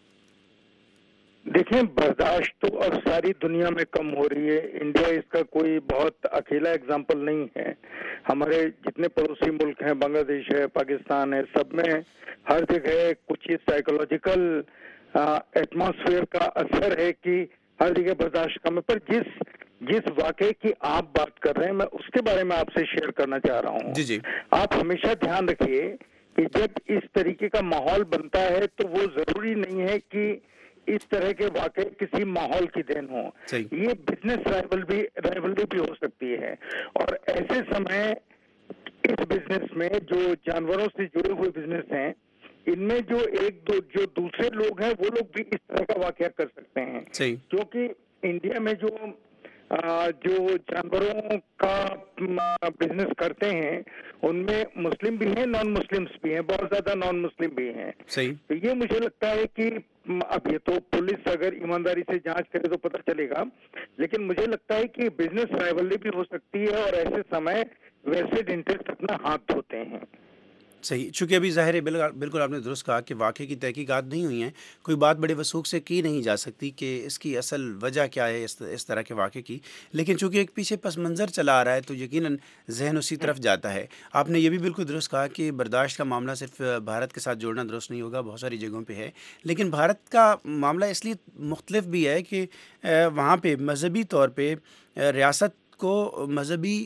دیکھیں, برداشت تو اب ساری دنیا میں کم ہو رہی ہے. انڈیا اس کا کوئی بہت اکیلا اگزامپل نہیں ہے. ہمارے جتنے پڑوسی ملک ہیں, بنگلہ دیش ہے, پاکستان ہے, سب میں ہر جگہ کچھ سائیکولوجیکل ایٹماسفیئر کا اثر ہے کہ ہر جگہ برداشت کم ہے. پر جس واقعے کی آپ بات کر رہے ہیں, میں اس کے بارے میں آپ سے شیئر کرنا چاہ رہا ہوں. جی. آپ ہمیشہ دھیان رکھیے کہ جب اس طریقے کا ماحول بنتا ہے تو وہ ضروری نہیں ہے کہ इस तरह के वाकई किसी माहौल की देन हो। ये बिजनेस राइवलरी भी हो सकती है, और ऐसे समय इस बिजनेस में जो जानवरों से जुड़े हुए बिजनेस हैं, इनमें जो जो दूसरे लोग हैं वो लोग भी इस तरह का वाकया कर सकते हैं। क्योंकि इंडिया में जो जानवरों का बिजनेस करते हैं उनमें मुस्लिम भी हैं, नॉन मुस्लिम्स भी हैं, बहुत ज्यादा नॉन मुस्लिम भी हैं। तो ये मुझे लगता है कि अब ये तो पुलिस अगर ईमानदारी से जांच करे तो पता चलेगा, लेकिन मुझे लगता है कि बिजनेस राइवलरी भी हो सकती है और ऐसे समय वेस्टेड इंटरेस्ट अपना हाथ धोते हैं। सही, चूँकि अभी ज़ाहिर है बिल्कुल आपने दुरुस्त कहा कि वाक़े की तहकीकात नहीं हुई हैं, कोई बात बड़े वसूख से की नहीं जा सकती कि इसकी असल वजह क्या है इस तरह के वाक़े की, लेकिन चूँकि एक पीछे पस मंज़र चला आ रहा है तो यकीनन जहन उसी तरफ जाता है। आपने ये भी बिल्कुल दुरुस्त कहा कि बर्दाश्त का मामला सिर्फ भारत के साथ जोड़ना दुरुस्त नहीं होगा, बहुत सारी जगहों पर है, लेकिन भारत का मामला इसलिए मुख्तलिफ भी है कि वहाँ पर मजहबी तौर पर रियासत को मजहबी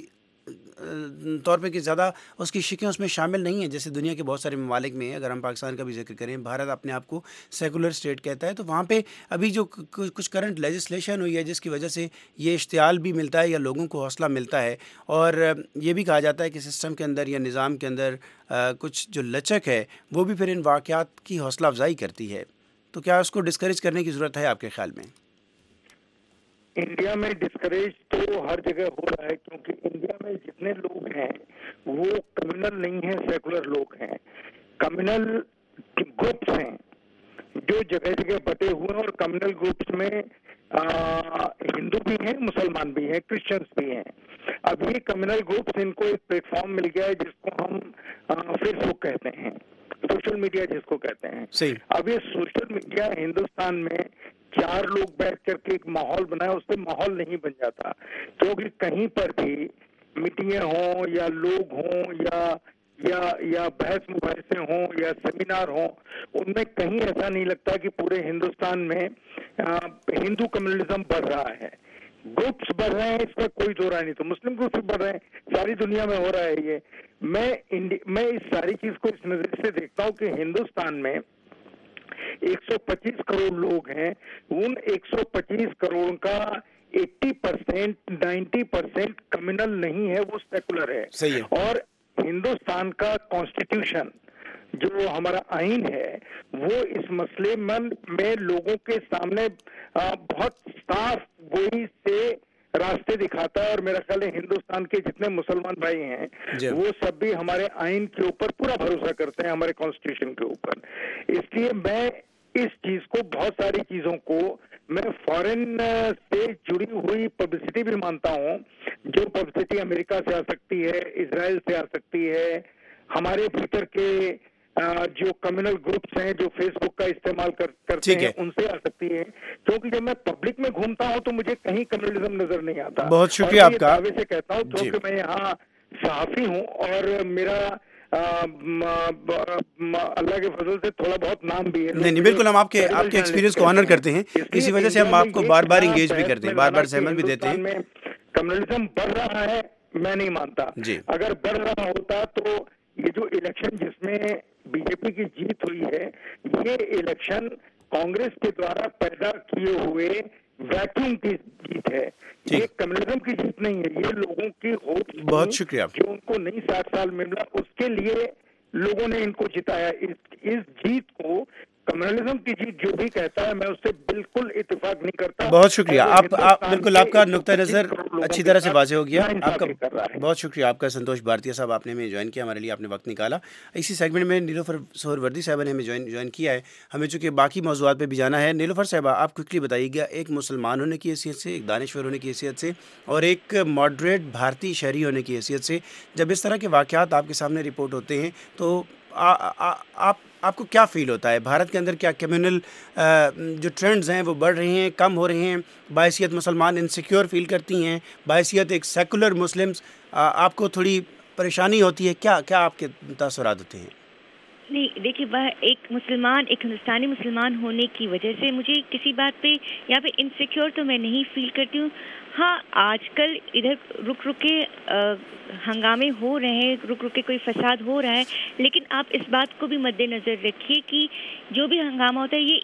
तौर पे कि ज़्यादा उसकी शिकें उसमें शामिल नहीं हैं, जैसे दुनिया के बहुत सारे ममालिक में है। अगर हम पाकिस्तान का भी जिक्र करें, भारत अपने आप को सेकुलर स्टेट कहता है, तो वहाँ पे अभी जो कुछ करंट लेजिस्लेशन हुई है जिसकी वजह से ये इश्तियाल भी मिलता है या लोगों को हौसला मिलता है, और ये भी कहा जाता है कि सिस्टम के अंदर या निज़ाम के अंदर कुछ जो लचक है वो भी फिर इन वाक़यात की हौसला अफजाई करती है। तो क्या उसको डिस्करेज करने की ज़रूरत है आपके ख्याल में? इंडिया में डिस्करेज तो हर जगह हो रहा है, क्योंकि इंडिया में जितने लोग हैं वो कम्युनल नहीं है, सेकुलर लोग हैं। कम्युनल ग्रुप्स हैं जो जगह जगह बटे हुए हैं, और कम्युनल ग्रुप्स में हिंदू भी हैं, मुसलमान भी हैं, क्रिश्चियंस भी हैं। अब ये कम्युनल ग्रुप्स, इनको एक प्लेटफॉर्म मिल गया है जिसको हम फेसबुक कहते हैं, सोशल मीडिया जिसको कहते हैं। अब ये सोशल मीडिया हिंदुस्तान में 4 लोग बैठ करके एक माहौल बनाए, उससे माहौल नहीं बन जाता, क्योंकि कहीं पर भी मीटिंगें हों या लोग हों या बहस मुबाहिसे हों या सेमिनार हों, उनमें कहीं ऐसा नहीं लगता कि पूरे हिंदुस्तान में हिंदू कम्युनलिज्म बढ़ रहा है। ग्रुप्स बढ़ रहे हैं, इसका कोई दो राय नहीं, तो मुस्लिम ग्रुप्स बढ़ रहे हैं, सारी दुनिया में हो रहा है ये। मैं इस सारी चीज को इस नजर से देखता हूँ कि हिंदुस्तान में 125 करोड़ लोग हैं, उन 125 करोड़ का 80% 90% कम्युनल नहीं है, वो सेकुलर है। सही है। और हिंदुस्तान का कॉन्स्टिट्यूशन जो हमारा आईन है वो इस मसले में लोगों के सामने बहुत साफ गोई से रास्ते दिखाता है, और मेरा ख्याल है हिंदुस्तान के जितने मुसलमान भाई हैं वो सब भी हमारे आईन के ऊपर पूरा भरोसा करते हैं, हमारे कॉन्स्टिट्यूशन के ऊपर। इसलिए मैं इस चीज को, बहुत सारी चीजों को मैं फॉरेन से जुड़ी हुई पब्लिसिटी भी मानता हूँ, जो पब्लिसिटी अमेरिका से आ सकती है, इजराइल से आ सकती है, हमारे भीतर के जो कम्युनल ग्रुप्स हैं जो फेसबुक का इस्तेमाल करते हैं उनसे आ सकती है, क्योंकि जब मैं पब्लिक में घूमता हूं तो मुझे कहीं कम्युनलिज्म नजर नहीं आता। बहुत शुक्रिया आपका। दावे से कहता हूं क्योंकि मैं यहाँ सहाफी हूँ और मेरा अल्लाह के फजल से थोड़ा बहुत नाम भी है। नहीं, बिल्कुल, हम आपके एक्सपीरियंस को ऑनर करते हैं, इसी वजह से हम आपको बार बार इंगेज भी करते हैं, बार बार सहमत भी देते हैं। कम्युनलिज्म बढ़ रहा है, मैं नहीं मानता। अगर बढ़ रहा होता तो ये जो इलेक्शन जिसमें बीजेपी की जीत हुई है, ये इलेक्शन कांग्रेस के द्वारा पैदा किए हुए वैक्यूम की जीत है, ये कम्युनिज्म की जीत नहीं है। ये लोगों की होप, बहुत शुक्रिया, जो उनको नहीं 60 साल मिला उसके लिए लोगों ने इनको जिताया। इस जीत को कम्युनलिज्म की जीत जो भी कहता है, मैं उससे बिल्कुल इत्तेफाक नहीं करता। बहुत शुक्रिया, आप बिल्कुल, आपका नुक्ता नजर अच्छी तरह से वाज़ेह हो गया। आपका बहुत शुक्रिया आपका। संतोष भारतीय साहब, आपने हमें ज्वाइन किया, हमारे लिए आपने वक्त निकाला। इसी सेगमेंट में नीलोफर सोहरवर्दी साहब ने हमें ज्वाइन किया है। हमें चूँकि बाकी मौज़ूआत पे भी जाना है। नीलोफर साहबा, आप क्विकली बताइएगा, एक मुसलमान होने की हैसियत से, एक दानिश्वर होने की हैसियत से और एक मॉडरेट भारतीय शहरी होने की हैसियत से, जब इस तरह के वाक़यात आपके सामने रिपोर्ट होते हैं तो आपको क्या फ़ील होता है? भारत के अंदर क्या कम्युनल जो ट्रेंड्स हैं वो बढ़ रहे हैं, कम हो रहे हैं? बायसियत मुसलमान इनसिक्योर फील करती हैं, बायसियत एक सेकुलर मुस्लिम्स आपको थोड़ी परेशानी होती है? क्या आपके तासुरात होते हैं? नहीं, देखिए, वह एक मुसलमान, एक हिंदुस्तानी मुसलमान होने की वजह से मुझे किसी बात पे यहाँ पे इनसिक्योर तो मैं नहीं फील करती हूँ। हाँ, आजकल इधर रुक के हंगामे हो रहे हैं, रुक के कोई फसाद हो रहा है, लेकिन आप इस बात को भी मद्देनज़र रखिए कि जो भी हंगामा होता है ये एक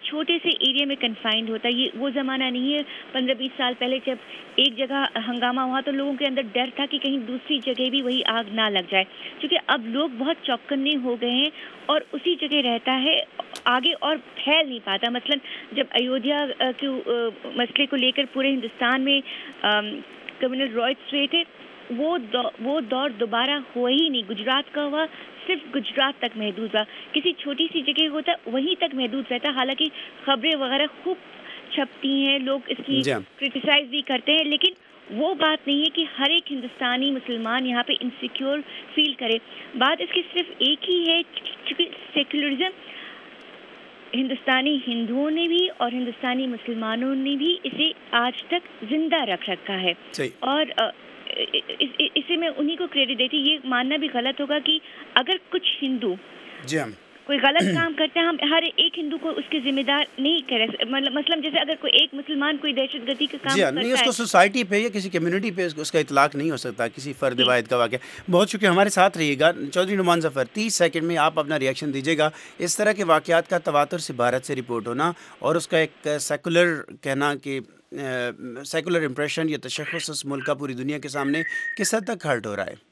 چھوٹے سے ایریا میں کنفائنڈ ہوتا ہے. یہ وہ زمانہ نہیں ہے 15-20 سال پہلے جب ایک جگہ ہنگامہ ہوا تو لوگوں کے اندر ڈر تھا کہ کہیں دوسری جگہ بھی وہی آگ نہ لگ جائے, کیونکہ اب لوگ بہت چوکنے ہو گئے ہیں اور اسی جگہ رہتا ہے, آگے اور پھیل نہیں پاتا. مثلا جب ایودھیا کے مسئلے کو لے کر پورے ہندوستان میں کمیونل رائٹس ہوئے تھے, وہ دور دوبارہ ہوا ہی نہیں. گجرات کا ہوا, صرف گجرات تک محدود ہوا, کسی چھوٹی سی جگہ ہوتا وہیں تک محدود رہتا. حالانکہ خبریں وغیرہ خوب چھپتی ہیں, لوگ اس کی کرٹیسائز بھی کرتے ہیں, لیکن وہ بات نہیں ہے کہ ہر ایک ہندوستانی مسلمان یہاں پہ انسیکیور فیل کرے. بات اس کی صرف ایک ہی ہے, چونکہ سیکولرزم ہندوستانی ہندوؤں نے بھی اور ہندوستانی مسلمانوں نے بھی اسے آج تک زندہ رکھ رکھا ہے. اور اسے میں انہی کو کریڈٹ دیتی. یہ ماننا بھی غلط ہوگا کہ اگر کچھ ہندو کوئی غلط کام کرتے ہیں, ہم ہر ایک ہندو کو اس کے ذمہ دار نہیں کرے. مثلا جیسے اگر کوئی ایک مسلمان کوئی دہشت گردی کا کام کرتا ہے, اس کو سوسائٹی پہ یا کسی کمیونٹی پہ اس کا اطلاق نہیں ہو سکتا, کسی فرد واحد کا واقعہ. بہت شکریہ, ہمارے ساتھ رہیے گا. چودھری نعمان ظفر, 30 سیکنڈ میں آپ اپنا ریئیکشن دیجیے گا. اس طرح کے واقعات کا تواتر سے بھارت سے رپورٹ ہونا اور اس کا ایک سیکولر کہنا کہ سیکولر امپریشن یا تشخص اس ملک کا پوری دنیا کے سامنے کس حد تک ہرٹ ہو رہا ہے؟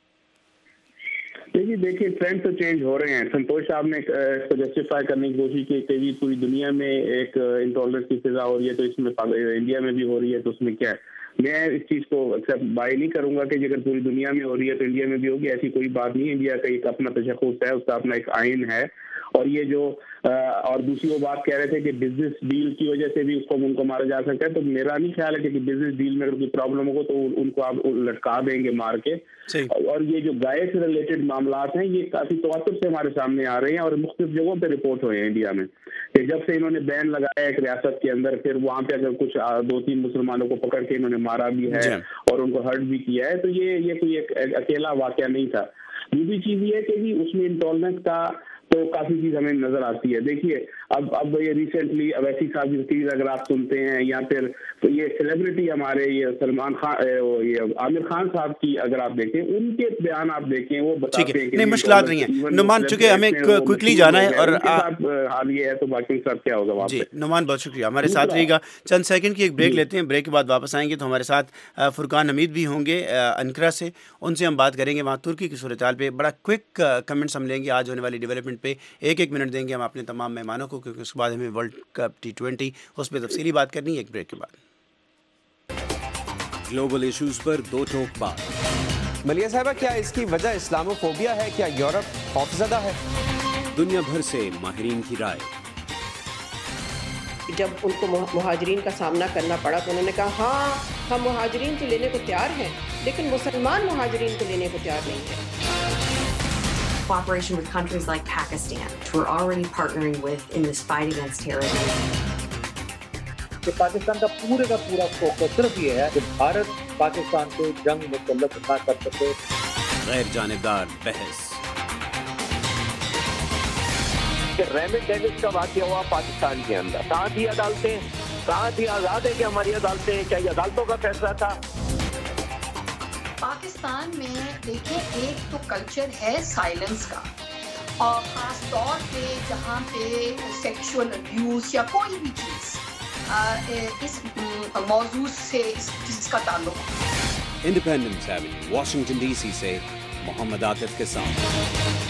دیکھیے ٹرینڈ تو چینج ہو رہے ہیں. سنتوش صاحب نے اس کو جسٹیفائی کرنے کی کوشش کی کہ پوری دنیا میں ایک انٹالرنس کی فضا ہو رہی ہے, تو اس میں انڈیا میں بھی ہو رہی ہے, تو اس میں کیا ہے؟ میں اس چیز کو ایکسیپٹ بائی نہیں کروں گا کہ اگر پوری دنیا میں ہو رہی ہے تو انڈیا میں بھی ہوگی. ایسی کوئی بات نہیں. انڈیا کا ایک اپنا تشخص ہے, اس کا اپنا ایک آئین ہے. اور یہ جو اور دوسری وہ بات کہہ رہے تھے کہ بزنس ڈیل کی وجہ سے بھی اس کو ان کو مارا جا سکتا ہے, تو میرا نہیں خیال ہے کہ بزنس ڈیل میں اگر کوئی پرابلم ہوگا تو ان کو آپ لٹکا دیں گے مار کے. اور یہ جو گائے سے ریلیٹڈ معاملات ہیں یہ کافی تواتر سے ہمارے سامنے آ رہے ہیں اور مختلف جگہوں پہ رپورٹ ہوئے ہیں انڈیا میں کہ جب سے انہوں نے بین لگایا ایک ریاست کے اندر, پھر وہاں پہ اگر کچھ 2-3 مسلمانوں کو پکڑ کے انہوں نے مارا بھی ہے اور ان کو ہرٹ بھی کیا ہے, تو یہ کوئی ایک اکیلا واقعہ نہیں تھا. دوسری چیز یہ ہے کہ اس میں انٹالرنس کا تو کافی چیز ہمیں نظر آتی ہے. دیکھیے اب یہ ریسنٹلی اویسی صاحب کی تقریر اگر آپ سنتے ہیں, یا پھر تو یہ سیلیبریٹی ہمارے یہ سلمان خان, یہ عامر خان صاحب کی اگر آپ دیکھیں, ان کے بیان آپ دیکھیں, وہ بتاتے ہیں کہ نہیں مشکلات نہیں ہیں. نعمان, چونکہ ہمیں کوئکلی جانا ہے اور حال یہ ہے, تو باقی سب کیا ہوگا وہاں پہ. نعمان بہت شکریہ, ہمارے ساتھ رہیے گا. چند سیکنڈ کی ایک بریک لیتے ہیں, بریک کے بعد واپس آئیں گے تو ہمارے ساتھ فرقان حمید بھی ہوں گے انکرا سے. ان سے ہم بات کریں گے وہاں ترکی کی صورتحال پہ. بڑا کوئک کمنٹس ہم لیں گے آج ہونے والی ڈیولپمنٹ پہ. ایک منٹ دیں گے ہم اپنے تمام مہمانوں کو, کیونکہ اس کے بعد ہمیں ورلڈ کپ T20 اس پہ تفصیلی بات کرنی ہے ایک بریک کے بعد. گلوبل ایشوز پر دو ٹوک بات. ملیہ صاحبہ, کیا اس کی وجہ اسلامو فوبیا ہے؟ کیا یورپ خوفزدہ ہے؟ دنیا بھر سے ماہرین کی رائے. جب ان کو مہاجرین کا سامنا کرنا پڑا تو انہوں نے کہا ہاں ہم مہاجرین کو لینے کو تیار ہیں, لیکن مسلمان مہاجرین کو لینے کو تیار نہیں ہیں. Cooperation with countries like Pakistan, which we're already partnering with in this fight against terrorism. کہ پاکستان کا پورا فوکس صرف یہ ہے کہ بھارت پاکستان کو جنگ مسلط نہ کر سکے. غیر جانبدار بحث. کہ ریمنڈ ڈیوس کا واقعہ ہوا پاکستان کے اندر, کہاں تھی عدالتیں, کہاں تھی آزاد ہے کہ ہماری عدالتیں, کیا یہ عدالتوں کا فیصلہ تھا؟ پاکستان میں دیکھیں ایک تو کلچر ہے سائلنس کا, اور خاص طور پہ جہاں پہ سیکشول ابیوز یا کوئی بھی چیز اس موضوع سے جس کا تعلق. Independence avenue, Washington D C سے محمد عاطف کے ساتھ.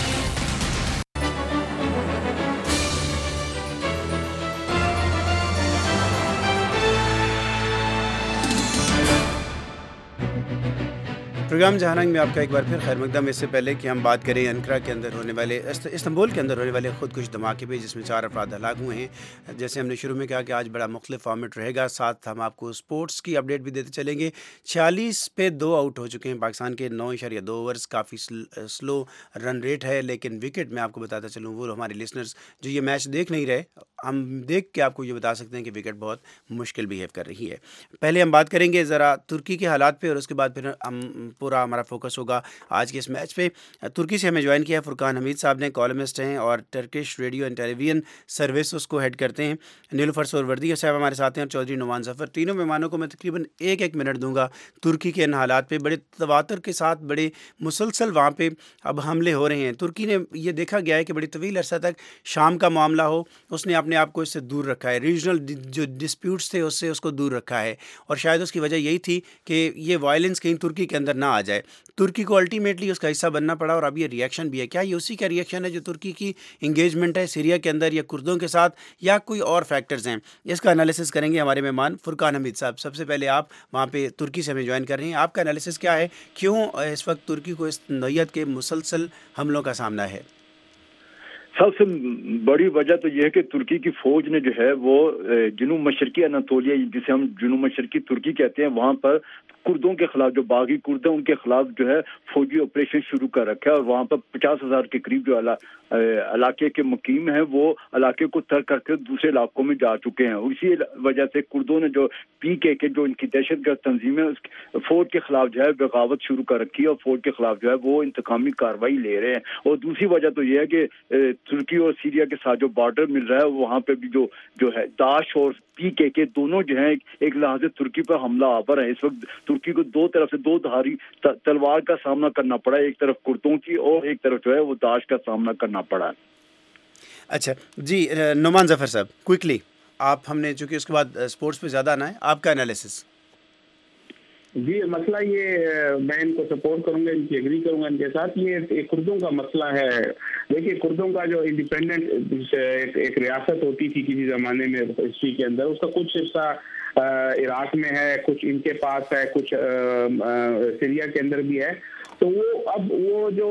پروگرام جہانگیر میں آپ کا ایک بار پھر خیر مقدم. اس سے پہلے کہ ہم بات کریں انکرا کے اندر ہونے والے, استنبول کے اندر ہونے والے خودکش دھماکے پہ, جس میں 4 افراد ہلاک ہوئے ہیں. جیسے ہم نے شروع میں کہا کہ آج بڑا مختلف فارمیٹ رہے گا, ساتھ ہم آپ کو سپورٹس کی اپڈیٹ بھی دیتے چلیں گے. 46 پہ 2 آؤٹ ہو چکے ہیں پاکستان کے, 9.2 اوورز, کافی سلو رن ریٹ ہے. لیکن وکٹ میں آپ کو بتاتا چلوں, وہ ہمارے لسنرز جو یہ میچ دیکھ نہیں رہے, ہم دیکھ کے آپ کو یہ بتا سکتے ہیں کہ وکٹ بہت مشکل بیہیو کر رہی ہے. پہلے ہم بات کریں گے ذرا ترکی کے حالات پہ, اور اس کے بعد پھر ہم पूरा हमारा फोकस होगा आज के इस मैच पे। तुर्की से हमें ज्वाइन किया है फुरकान हमीद साहब ने, कॉलमिस्ट हैं और Turkish radio and television service उसको हेड करते हैं। नीलूफर सोहरवर्दी साहब हमारे साथ हैं और चौधरी नुमान ज़फ़र। तीनों मेहमानों को मैं तकरीबन एक मिनट दूंगा तुर्की के इन हालात पे। बड़े तवातर के साथ बड़े मुसलसल वहाँ पे अब हमले हो रहे हैं। तुर्की ने ये देखा गया है कि बड़ी तवील अरसा तक शाम का मामला हो, उसने अपने आप को इससे दूर रखा है, रीजनल जो डिस्प्यूट्स थे उससे उसको दूर रखा है, और शायद उसकी वजह यही थी कि ये वायलेंस कहीं तुर्की के अंदर ना आ जाए। तुर्की को अल्टीमेटली उसका हिस्सा बनना पड़ा और अब ये रिएक्शन भी है। क्या ये उसी का रिएक्शन है जो तुर्की की इंगेजमेंट है सीरिया के अंदर या कुर्दों के साथ, या कोई और फैक्टर्स हैं? इसका एनालिसिस करेंगे हमारे मेहमान फुरकान हमीद साहब। सबसे पहले आप वहाँ पे तुर्की से हमें ज्वाइन कर रहे हैं, आपका एनालिसिस क्या है, क्यों इस वक्त तुर्की को इस नौयत के मुसलसल हमलों का सामना है? सबसे बड़ी वजह तो यह है कि तुर्की की फौज ने जो है वो जुनूब मशरकी अनातोलिया, जिसे हम जुनूब मशरकी तुर्की कहते हैं, वहाँ पर कुर्दों के खिलाफ, जो बागी कुर्द हैं उनके खिलाफ जो है फौजी ऑपरेशन शुरू कर रखा है। और वहाँ पर 50,000 के करीब जो इलाके के मुकीम हैं वो इलाके को तर्क करके दूसरे इलाकों में जा चुके हैं। इसी वजह से कुर्दों ने जो PKK जो इनकी दहशतगर्द तंजीम है फौज के खिलाफ जो है बगावत शुरू कर रखी है और फौज के खिलाफ जो है वो इंतकामी कार्रवाई ले रहे हैं। और दूसरी वजह तो यह है कि तुर्की और सीरिया के साथ जो बॉर्डर मिल रहा है वहाँ पे भी जो है दाश और PKK दोनों जो है एक लिहाज से तुर्की पर हमला आवर है। इस वक्त तुर्की को दो तरफ से दो धारी तलवार का सामना करना पड़ा है, एक तरफ कुर्दों की और एक तरफ जो है वो दाश का सामना करना पड़ा है। अच्छा जी, नुमान ज़फ़र साहब क्विकली आप, हमने चूँकि उसके बाद स्पोर्ट्स पे ज़्यादा आना है, आपका एनालिसिस। जी, मसला ये, मैं इनको सपोर्ट करूंगा, इनकी एग्री करूंगा इनके साथ। ये कुर्दों का मसला है। देखिए, कुर्दों का जो इंडिपेंडेंट एक रियासत होती थी किसी ज़माने में हिस्ट्री के अंदर, उसका कुछ हिस्सा इराक में है, कुछ इनके पास है, कुछ सीरिया के अंदर भी है। तो वो अब वो जो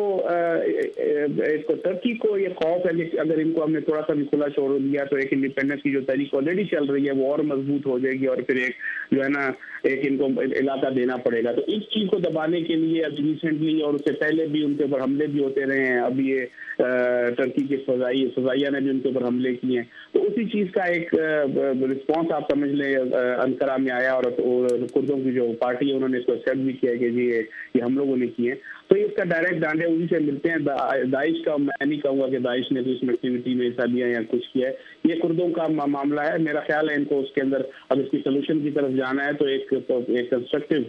इसको टर्की को ये खौफ है कि अगर इनको हमने थोड़ा सा भी खुला छोड़ दिया तो एक इंडिपेंडेंस की जो तारीख ऑलरेडी चल रही है वो और मजबूत हो जाएगी और फिर एक जो है ना एक इनको इलाका देना पड़ेगा। तो इस चीज को दबाने के लिए अब रिसेंटली और उससे पहले भी उनके ऊपर हमले भी होते रहे हैं। अब ये टर्की के फजाइया ने भी उनके ऊपर हमले किए हैं। तो उसी चीज का एक रिस्पॉन्स आप समझ लें अंकारा में आया और कुर्दों की जो पार्टी है उन्होंने इसको एक्सेप्ट भी किया कि जी ये हम लोगों ने किए। तो इसका डायरेक्ट डांडे उन्हीं से मिलते हैं। दाइश का मैं नहीं कहूँगा कि दाइश ने तो इसमें एक्टिविटी में हिस्सा लिया या कुछ किया है, ये कुर्दों का मामला है। मेरा ख्याल है इनको उसके अंदर अब इसकी सोल्यूशन की तरफ जाना है तो एक कंस्ट्रक्टिव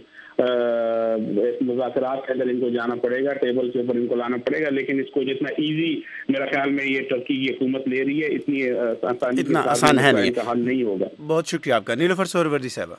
मुज़ाकरात के अंदर इनको जाना पड़ेगा, टेबल के ऊपर इनको लाना पड़ेगा। लेकिन इसको जितना इजी मेरा ख्याल में ये टर्की की हुकूमत ले रही है इतना आसान है नहीं, हल नहीं होगा। बहुत शुक्रिया आपका। नीलूफर सोहरवर्दी साहब,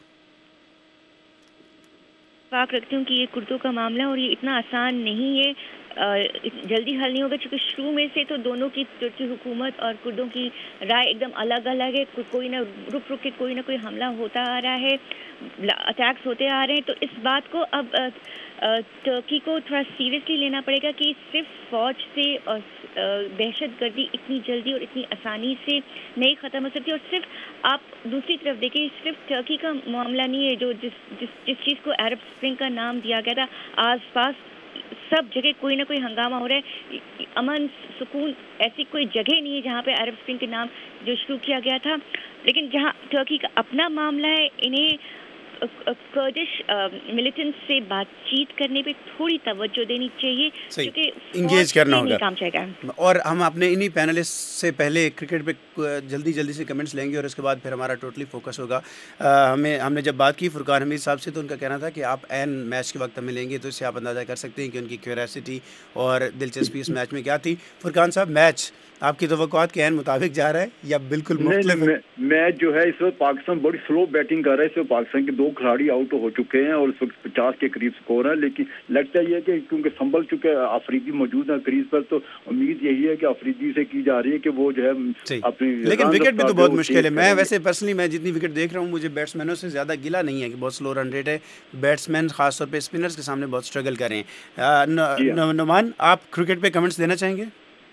वाक़ रखती हूँ कि ये कुर्दों का मामला और ये इतना आसान नहीं है, जल्दी हल नहीं होगा, क्योंकि शुरू में से तो दोनों की तुर्की हुकूमत और कुर्दों की राय एकदम अलग अलग है। कोई ना रुक के कोई ना कोई हमला होता आ रहा है, अटैक्स होते आ रहे हैं। तो इस बात को अब टर्की को थोड़ा सीरियसली लेना पड़ेगा कि सिर्फ फ़ौज से और दहशतगर्दी इतनी जल्दी और इतनी आसानी से नहीं ख़त्म हो सकती। और सिर्फ आप दूसरी तरफ देखिए, सिर्फ टर्की का मामला नहीं है जो जिस चीज़ को अरब स्प्रिंग का नाम दिया गया था, आस पास सब जगह कोई ना कोई हंगामा हो रहा है। अमन सुकून ऐसी कोई जगह नहीं है जहाँ पे अरब स्प्रिंग के नाम जो शुरू किया गया था। लेकिन जहाँ टर्की का अपना मामला है, इन्हें कर्दिश मिलिटेंट्स से बातचीत करने पे थोड़ी तवज्जो देनी चाहिए, क्योंकि इंगेज करना होगा काम चलेगा। और हम अपने इन्हीं पैनलिस्ट से पहले क्रिकेट पे जल्दी से कमेंट्स लेंगे और उसके बाद फिर हमारा टोटली फोकस होगा। हमने जब बात की फुरकान हमीद साहब से तो उनका कहना था कि आप एन मैच के वक्त हमें लेंगे, तो इससे आप अंदाज़ा कर सकते हैं कि उनकी क्यूरियोसिटी और दिलचस्पी इस मैच में क्या थी। फुरकान साहब, मैच आपकी तवक्कुआत के एन मुताबिक जा रहा है या बिल्कुल मुख्तलिफ? मैच जो है इस वक्त पाकिस्तान बड़ी स्लो बैटिंग कर रहा है। इस वक्त पाकिस्तान के 2 खिलाड़ी आउट हो चुके हैं और इस वक्त 50 के करीब स्कोर है। लेकिन लगता ये है कि क्योंकि संभल चुके अफरीदी मौजूद है क्रीज पर, तो उम्मीद यही है कि अफरीदी से की जा रही है कि वो जो है अपनी, लेकिन विकेट भी तो बहुत मुश्किल है। मैं वैसे पर्सनली मैं जितनी विकेट देख रहा हूँ, मुझे बैट्समैनों से ज़्यादा गिला नहीं है कि बहुत स्लो रन रेट है। बैट्समैन खासतौर पर स्पिनर्स के सामने बहुत स्ट्रगल कर रहे हैं। नुमान, आप क्रिकेट पे कमेंट्स देना चाहेंगे?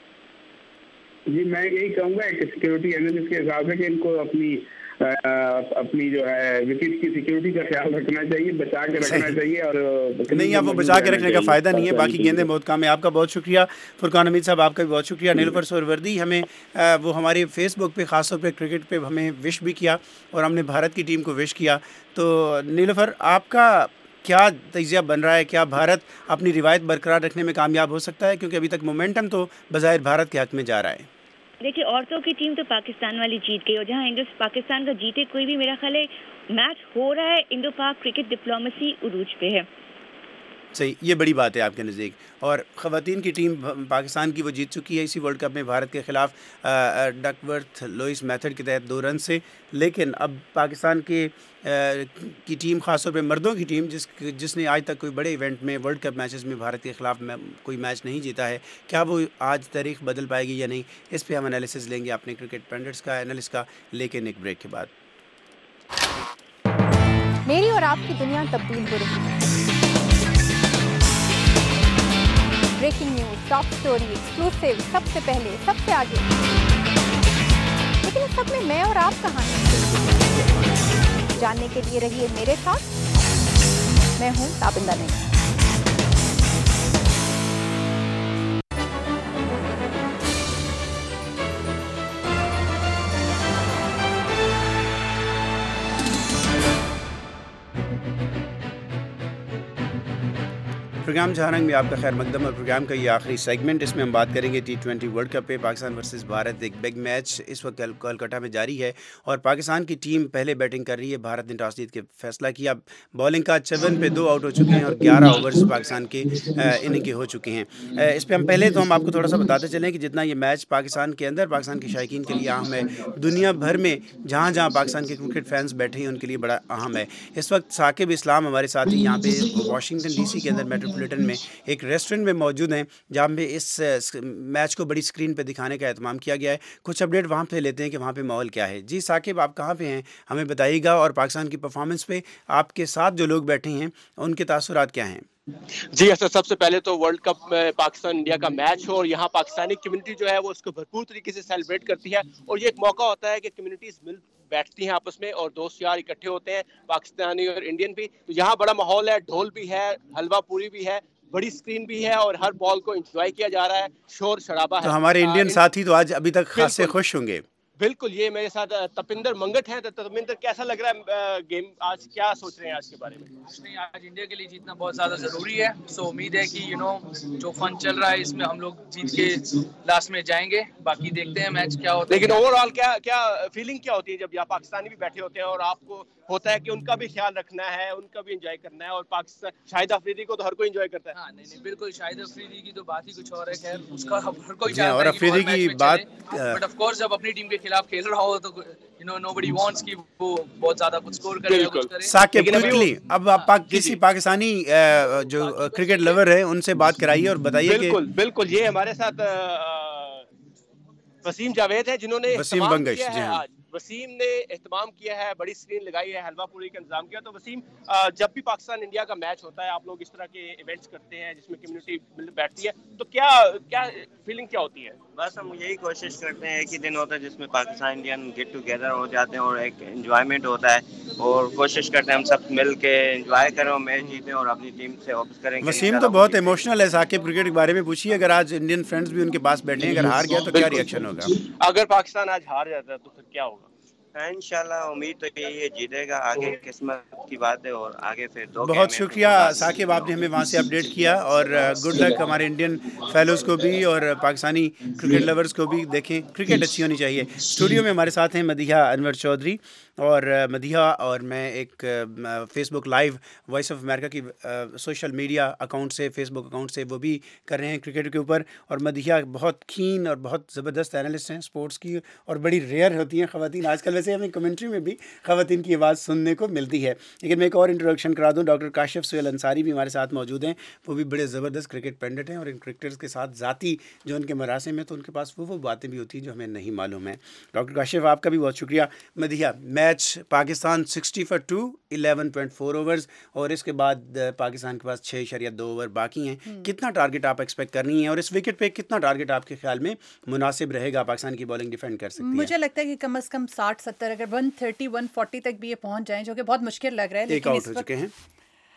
जी, मैं यही कहूँगा एक सिक्योरिटी एनालिस्ट के हिसाब से कि इनको अपनी जो है विकेट की सिक्योरिटी का ख्याल रखना चाहिए, बचा के रखना चाहिए। और नहीं, आप वो बचा के रखने का फ़ायदा नहीं है, बाकी गेंदें बहुत कम है। आपका बहुत शुक्रिया फुरकान हमीद साहब, आपका भी बहुत शुक्रिया। नीलूफर सोहरवर्दी, हमें वो हमारे फेसबुक पे ख़ासतौर पे क्रिकेट पे हमें विश भी किया और हमने भारत की टीम को विश किया। तो नीलूफर, आपका کیا تجزیہ بن رہا ہے؟ کیا بھارت اپنی روایت برقرار رکھنے میں کامیاب ہو سکتا ہے؟ کیونکہ ابھی تک مومنٹم تو بظاہر بھارت کے حق میں جا رہا ہے. دیکھیے عورتوں کی ٹیم تو پاکستان والی جیت گئی، اور جہاں پاکستان کا جیتے کوئی بھی، میرا خیال ہے میچ ہو رہا ہے، انڈو پاک کرکٹ ڈپلومیسی عروج پہ ہے. صحیح، یہ بڑی بات ہے آپ کے نزدیک. اور خواتین کی ٹیم پاکستان کی وہ جیت چکی ہے اسی ورلڈ کپ میں بھارت کے خلاف ڈک ورتھ لوئس میتھڈ کے تحت 2 رن سے. لیکن اب پاکستان کی ٹیم، خاص طور پہ مردوں کی ٹیم جس نے آج تک کوئی بڑے ایونٹ میں ورلڈ کپ میچز میں بھارت کے خلاف کوئی میچ نہیں جیتا ہے، کیا وہ آج تاریخ بدل پائے گی یا نہیں؟ اس پہ ہم انالیسز لیں گے اپنے کرکٹ پنڈٹس کا، اینالسٹ کا، لیکن ایک بریک کے بعد. میری اور آپ کی دنیا تبدیل ہو رہی ہے. Breaking news, top story, exclusive, سب سے پہلے، سب سے آگے. لیکن اس سب میں میں اور آپ کہاں ہیں؟ جاننے کے لیے رہیے میرے ساتھ. میں ہوں تابندہ نہیں. پروگرام جہاں رنگ میں آپ کا خیر مقدم، اور پروگرام کا یہ آخری سیگمنٹ، اس میں ہم بات کریں گے T20 ورلڈ کپ پہ. پاکستان ورسز بھارت ایک بگ میچ اس وقت کولکتہ میں جاری ہے، اور پاکستان کی ٹیم پہلے بیٹنگ کر رہی ہے. بھارت نے ٹاس جیت کے فیصلہ کیا. بالنگ کا 54 پہ 2 آؤٹ ہو چکے ہیں، اور 11 اوورز پاکستان کے اننگ کے ہو چکے ہیں. اس پہ ہم پہلے تو ہم آپ کو تھوڑا سا بتاتے چلیں کہ جتنا یہ میچ پاکستان کے اندر پاکستان کے شائقین کے لیے اہم ہے، دنیا بھر میں جہاں جہاں پاکستان کے کرکٹ فینس بیٹھے ہیں ان کے لیے بڑا اہم ہے. اس وقت ثاقب اسلام ہمارے ساتھ یہاں پہ واشنگٹن ڈی سی کے اندر میٹروپولیٹن میں ایک ریسٹورنٹ میں موجود ہیں جہاں پہ اس میچ کو بڑی سکرین پہ دکھانے کا اہتمام کیا گیا ہے. کچھ اپڈیٹ وہاں پہ لیتے ہیں کہ وہاں پہ ماحول کیا ہے. جی ثاقب، آپ کہاں پہ ہیں ہمیں بتائیے گا، اور پاکستان کی پرفارمنس پہ آپ کے ساتھ جو لوگ بیٹھے ہیں ان کے تاثرات کیا ہیں؟ جی ایسا سب سے پہلے تو ورلڈ کپ میں پاکستان انڈیا کا میچ ہو، اور یہاں پاکستانی کمیونٹی جو ہے وہ اس کو بھرپور طریقے سے سیلیبریٹ کرتی ہے، اور یہ ایک موقع ہوتا ہے کہ کمیونٹیز مل بیٹھتی ہیں آپس میں، اور دوست یار اکٹھے ہوتے ہیں، پاکستانی اور انڈین بھی. تو یہاں بڑا ماحول ہے، ڈھول بھی ہے، حلوہ پوری بھی ہے، بڑی سکرین بھی ہے، اور ہر بال کو انجوائے کیا جا رہا ہے، شور شرابہ ہے. تو ہمارے انڈین ساتھی تو آج ابھی تک خاصے خوش ہوں گے. بالکل. یہ میرے ساتھ تپندر منگٹ ہیں. تپندر، کیسا لگ رہا ہے گیم آج؟ کیا سوچ رہے ہیں آج کے بارے میں؟ نہیں، آج انڈیا کے لیے جیتنا بہت زیادہ ضروری ہے. سو امید ہے کہ جو فن چل رہا ہے اس میں ہم لوگ جیت کے لاسٹ میں جائیں گے. باقی دیکھتے ہیں میچ کیا ہوتا ہے. لیکن اوور آل کیا فیلنگ کیا ہوتی ہے جب یہاں پاکستانی بھی بیٹھے ہوتے ہیں اور آپ کو ہوتا ہے کہ ان کا بھی خیال رکھنا ہے، ان کا بھی انجوائے کرنا ہے، اور پاکستان شاہد افریدی کو تو ہر کوئی انجوائے کرتا ہے. ہاں نہیں بالکل، شاہد افریدی کی تو بات ہی کچھ اور ہے. خیر اس کا ہر کوئی چاہتا ہے اور افریدی کی بات، بٹ آف کورس جب اپنی ٹیم کے خلاف کھیل رہا ہو تو nobody wants کہ وہ بہت زیادہ کچھ اسکور کرے. ثاقب کوئکلی اب آپ کسی پاکستانی جو کرکٹ لور ہیں ان سے بات کرائیے اور بتائیے کہ بالکل یہ ہمارے ساتھ وسیم جاوید ہے جنہوں نے وسیم بنگش جی ہاں وسیم نے اہتمام کیا ہے، بڑی اسکرین لگائی ہے، حلوہ پوری کا انتظام کیا. تو وسیم، جب بھی پاکستان انڈیا کا میچ ہوتا ہے آپ لوگ اس طرح کے ایونٹس کرتے ہیں جس میں کمیونٹی بیٹھتی ہے، تو کیا فیلنگ کیا ہوتی ہے؟ بس ہم یہی کوشش کرتے ہیں، ایک ہی دن ہوتا ہے جس میں پاکستان انڈین گیٹ ٹوگیدر ہو جاتے ہیں اور ایک انجوائمنٹ ہوتا ہے، اور کوشش کرتے ہیں ہم سب مل کے انجوائے کریں اور میچ جیتیں اور اپنی ٹیم سے واپس کریں. وسیم تو بہت ایموشنل ہے ثاقب کرکٹ کے بارے میں. پوچھیے اگر آج انڈین فرینڈز بھی ان کے پاس بیٹھے ہیں، اگر ہار گیا تو کیا ریئیکشن ہوگا؟ اگر پاکستان آج ہار جاتا ہے تو پھر کیا ہوگا؟ انشاءاللہ امید تو یہی ہے جیتے گا، آگے قسمت کی بات ہے، اور آگے پھر بہت شکریہ ثاقب، آپ نے ہمیں وہاں سے اپڈیٹ کیا، اور گڈ لک ہمارے انڈین فیلوز کو بھی اور پاکستانی کرکٹ لورز کو بھی. دیکھیں کرکٹ اچھی ہونی چاہیے. اسٹوڈیو میں ہمارے ساتھ ہیں مدیحہ انور چودھری، اور مدیحہ اور میں ایک face live Voice of America کی سوشل میڈیا اکاؤنٹ سے، فیس بک اکاؤنٹ سے وہ بھی کر رہے ہیں کرکٹ کے اوپر. اور مدیحہ بہت کین اور بہت زبردست انالسٹ ہیں اسپورٹس کی، اور بڑی ریئر ہوتی ہیں خواتین آج کل. ویسے ہمیں کمنٹری میں بھی خواتین کی آواز سننے کو ملتی ہے. لیکن میں ایک اور انٹروڈکشن کرا دوں، ڈاکٹر کاشف سہیل انصاری بھی ہمارے ساتھ موجود ہیں. وہ بھی بڑے زبردست کرکٹ پنڈت ہیں، اور ان کرکٹرز کے ساتھ ذاتی جو ان کے مراسم ہیں تو ان کے پاس وہ باتیں بھی ہوتی ہیں جو ہمیں نہیں معلوم ہیں. ڈاکٹر کاشف، آپ کا بھی بہت شکریہ. Madiha, match Pakistan 60 for 2 11.4 overs, اور اس کے بعد پاکستان کے پاس 6.2 اوور باقی ہیں. کتنا ٹارگٹ آپ ایکسپیکٹ کرنی ہے، اور اس وکٹ پہ کتنا ٹارگٹ آپ کے خیال میں مناسب رہے گا؟ پاکستان کی بالنگ ڈیفینڈ کر سکتی ہے؟ مجھے لگتا ہے کہ کم از کم 60-70 اگر 130-140 تک بھی یہ پہنچ جائیں، جو کہ بہت مشکل لگ رہا ہے. ایک آؤٹ ہو چکے ہیں.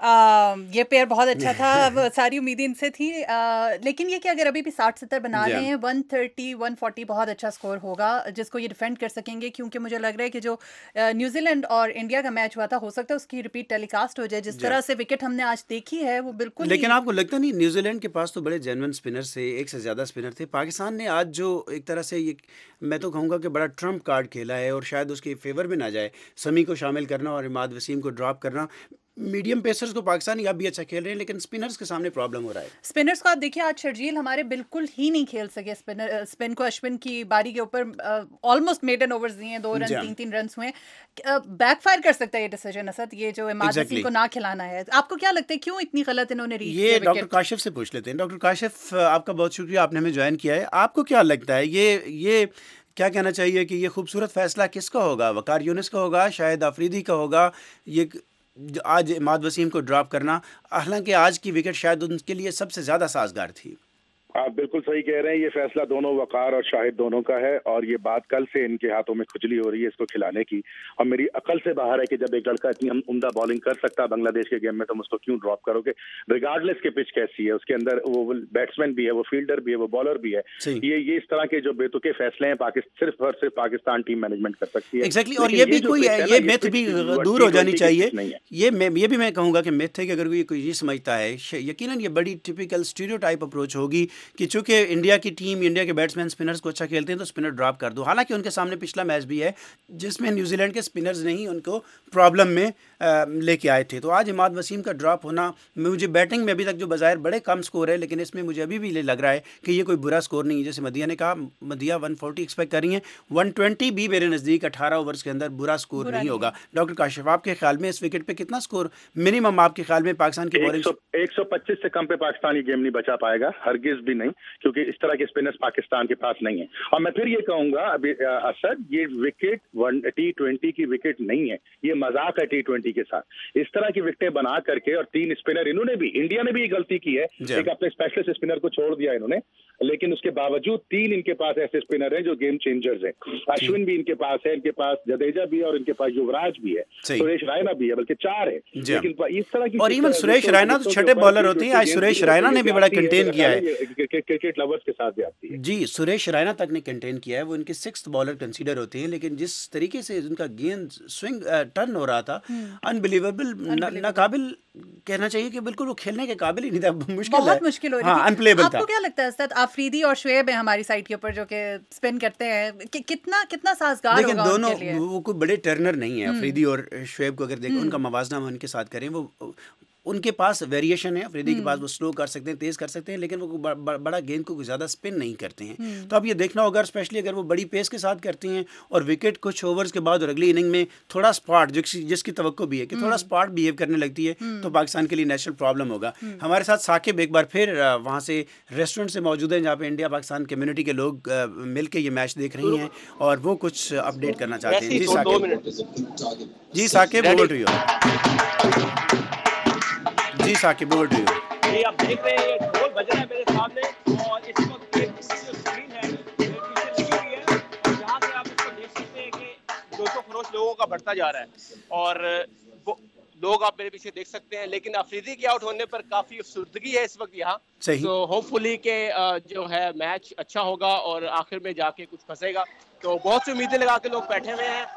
یہ پیئر بہت اچھا تھا، اب ساری امیدیں ان سے تھی، لیکن یہ کہ اگر ابھی بھی 60-70 بنا رہے ہیں، 130-140 بہت اچھا اسکور ہوگا جس کو یہ ڈیفینڈ کر سکیں گے، کیونکہ مجھے لگ رہا ہے کہ جو نیوزی لینڈ اور انڈیا کا میچ ہوا تھا، ہو سکتا ہے اس کی ریپیٹ ٹیلی کاسٹ ہو جائے، جس طرح سے وکٹ ہم نے آج دیکھی ہے وہ بالکل. لیکن آپ کو لگتا نہیں نیوزی لینڈ کے پاس تو بڑے جینوئن اسپنر سے ایک سے زیادہ اسپنر تھے، پاکستان نے آج جو ایک طرح سے یہ میں تو کہوں گا کہ بڑا ٹرمپ کارڈ کھیلا ہے، اور شاید اس کے فیور میں نہ جائے سمی کو شامل کرنا اور عماد وسیم کو ڈراپ کرنا. میڈیم پیسرز کو پاکستانی اب بھی اچھا کھیل رہے ہیں، لیکن اسپنرز کے سامنے پرابلم ہو رہا ہے. اسپنرز کو آپ دیکھیے، آج شرجیل ہمارے بالکل ہی نہیں کھیل سکے اسپن کو. اشون کی باری کے اوپر آلموسٹ میڈن اوورز دیے ہیں، 2 رن 3 رنس ہوئے. بیک فائر کر سکتا ہے یہ ڈیسیجن اسد، یہ جو عماد وسیم کو نہ کھلانا ہے. آپ کو کیا لگتا ہے کیوں اتنی غلط انہوں نے ریچ یہ ڈاکٹر کاشف سے پوچھ لیتے ہیں. ڈاکٹر کاشف، آپ کا بہت شکریہ، آپ نے ہمیں جوائن کیا ہے. آپ کو کیا لگتا ہے یہ کیا کہنا چاہیے کہ یہ خوبصورت فیصلہ کس کا ہوگا؟ وقار یونس کا ہوگا، شاہد آفریدی کا ہوگا، یہ آج عماد وسیم کو ڈراپ کرنا، حالانکہ آج کی وکٹ شاید ان کے لیے سب سے زیادہ سازگار تھی. آپ بالکل صحیح کہہ رہے ہیں، یہ فیصلہ دونوں وقار اور شاہد دونوں کا ہے، اور یہ بات کل سے ان کے ہاتھوں میں کھجلی ہو رہی ہے اس کو کھلانے کی، اور میری عقل سے باہر ہے کہ جب ایک لڑکا اتنی عمدہ بالنگ کر سکتا ہے بنگلہ دیش کے گیم میں، تم اس کو کیوں ڈراپ کرو گے؟ ریگارڈلیس کے پچ کیسی ہے، اس کے اندر وہ بیٹسمین بھی ہے، وہ فیلڈر بھی ہے، وہ بالر بھی ہے. یہ اس طرح کے جو بے تکے فیصلے ہیں صرف اور صرف پاکستان ٹیم مینجمنٹ کر سکتی ہے. ایگزیکٹلی، اور یہ بھی کوئی یہ میتھ بھی دور ہو جانی چاہیے. یہ بھی میں کہوں گا کہ میتھ ہے کہ اگر کوئی یہ سمجھتا ہے، یقیناً یہ بڑی ٹپیکل اسٹیریوٹائپ اپروچ ہوگی کہ چونکہ انڈیا کی ٹیم، انڈیا کے بیٹسمین اسپنرز کو اچھا کھیلتے ہیں تو اسپنر ڈراپ کر دو. حالانکہ ان کے سامنے پچھلا میچ بھی ہے جس میں نیوزی لینڈ کے اسپنرز نہیں ان کو پرابلم میں لے کے آئے تھے. تو آج عماد وسیم کا ڈراپ ہونا، مجھے بیٹنگ میں ابھی تک جو بظاہر بڑے کم سکور ہے، لیکن اس میں مجھے ابھی بھی لگ رہا ہے کہ یہ کوئی برا سکور نہیں ہے. جیسے مدیہ نے کہا، مدیہ 140 ایکسپیکٹ کر رہی ہیں، 120 بھی میرے نزدیک 18 اوورز کے اندر برا سکور نہیں ہوگا. ڈاکٹر کاشف، آپ کے خیال میں اس وکٹ پہ کتنا سکور منیمم آپ کے خیال میں پاکستان کی بولنگ؟ 125 سے کم پہ پاکستانی گیم نہیں بچا پائے گا، ہرگز بھی نہیں، کیونکہ اس طرح کے اسپنرز پاکستان کے پاس نہیں ہے. اور میں پھر یہ کہوں گا ابھی اسد، یہ وکٹ T20 کی وکٹ نہیں ہے، یہ مذاق ہے T20 کے ساتھ. اس طرح کی وکٹیں بنا کر کے، اور 3 اسپنر انہوں نے بھی، انڈیا نے بھی یہ غلطی کی ہے، ایک اپنے اسپیشلسٹ اسپنر کو چھوڑ دیا انہوں نے، لیکن اس کے باوجود 3 ان کے پاس ایسے اسپنر ہیں جو گیم چینجرز ہیں. اشون بھی ان کے پاس ہے، ان کے پاس جڈیجا بھی ہے، اور ان کے پاس یوراج بھی ہے، سریش رائنا بھی ہے، بلکہ 4 ہے. لیکن اس طرح کی، اور ایون سریش رائنا تو چھٹے بالر ہوتے ہیں. آج سریش رائنا نے بھی بڑا کنٹین کیا ہے کرکٹ لورز کے ساتھ جاتی ہے. جی، سریش رائنا تک نے کنٹین کیا ہے، وہ ان کے 6th بالر کنسیڈر ہوتے ہیں، لیکن جس طریقے سے ان کا گیند سوئنگ ٹرن ہو رہا تھا، انبلیویبل، ناقابل کہنا چاہیے کہ بالکل وہ کھیلنے کے قابل ہی نہیں تھا. بہت مشکل ہو رہی تھی. انپلیبل تھا. آپ کو کیا لگتا ہے استاد، آفریدی اور شعیب ہیں ہماری سائٹ کے اوپر جو کہ اسپن کرتے ہیں، کتنا سازگار ہوگا؟ لیکن دونوں وہ کوئی بڑے ٹرنر نہیں ہیں. آفریدی اور شعیب کو اگر دیکھیں، ان کا موازنہ ہم ان کے ساتھ کریں، وہ ان کے پاس ویریشن ہے. آفریدی کے پاس وہ سلو کر سکتے ہیں، تیز کر سکتے ہیں، لیکن وہ بڑا گیند کو زیادہ اسپن نہیں کرتے ہیں. تو اب یہ دیکھنا ہوگا، اسپیشلی اگر وہ بڑی پیس کے ساتھ کرتے ہیں اور وکٹ کچھ اوورز کے بعد اور اگلی اننگ میں تھوڑا اسپاٹ، جس کی توقع بھی ہے کہ تھوڑا اسپاٹ بیہیو کرنے لگتی ہے، تو پاکستان کے لیے نیشنل پرابلم ہوگا. ہمارے ساتھ ثاقب ایک بار پھر وہاں سے ریسٹورنٹ سے موجود ہیں جہاں پہ انڈیا پاکستان کمیونٹی کے لوگ مل کے یہ میچ دیکھ رہی ہیں، اور وہ کچھ اپڈیٹ کرنا چاہتے ہیں. جی ثاقب، اوور ٹو یو. جی ثاقب، اوور ٹو یو. جی، آپ دیکھ رہے ہیں ڈھول بج رہا ہے میرے سامنے، اور اس وقت ایک اسکرین ہے میرے پیچھے لگی ہوئی ہے، جہاں سے آپ اس کو دیکھ سکتے ہیں کہ جوش و خروش لوگوں کا بڑھتا جا رہا ہے، اور وہ لوگ آپ میرے پیچھے دیکھ سکتے ہیں. لیکن آفریدی کے آؤٹ ہونے پر کافی افسردگی ہے اس وقت یہاں. تو ہوپ فلی کہ جو ہے میچ اچھا ہوگا اور آخر میں جا کے کچھ پھنسے گا. تو بہت سی امیدیں لگا کے لوگ بیٹھے ہوئے ہیں،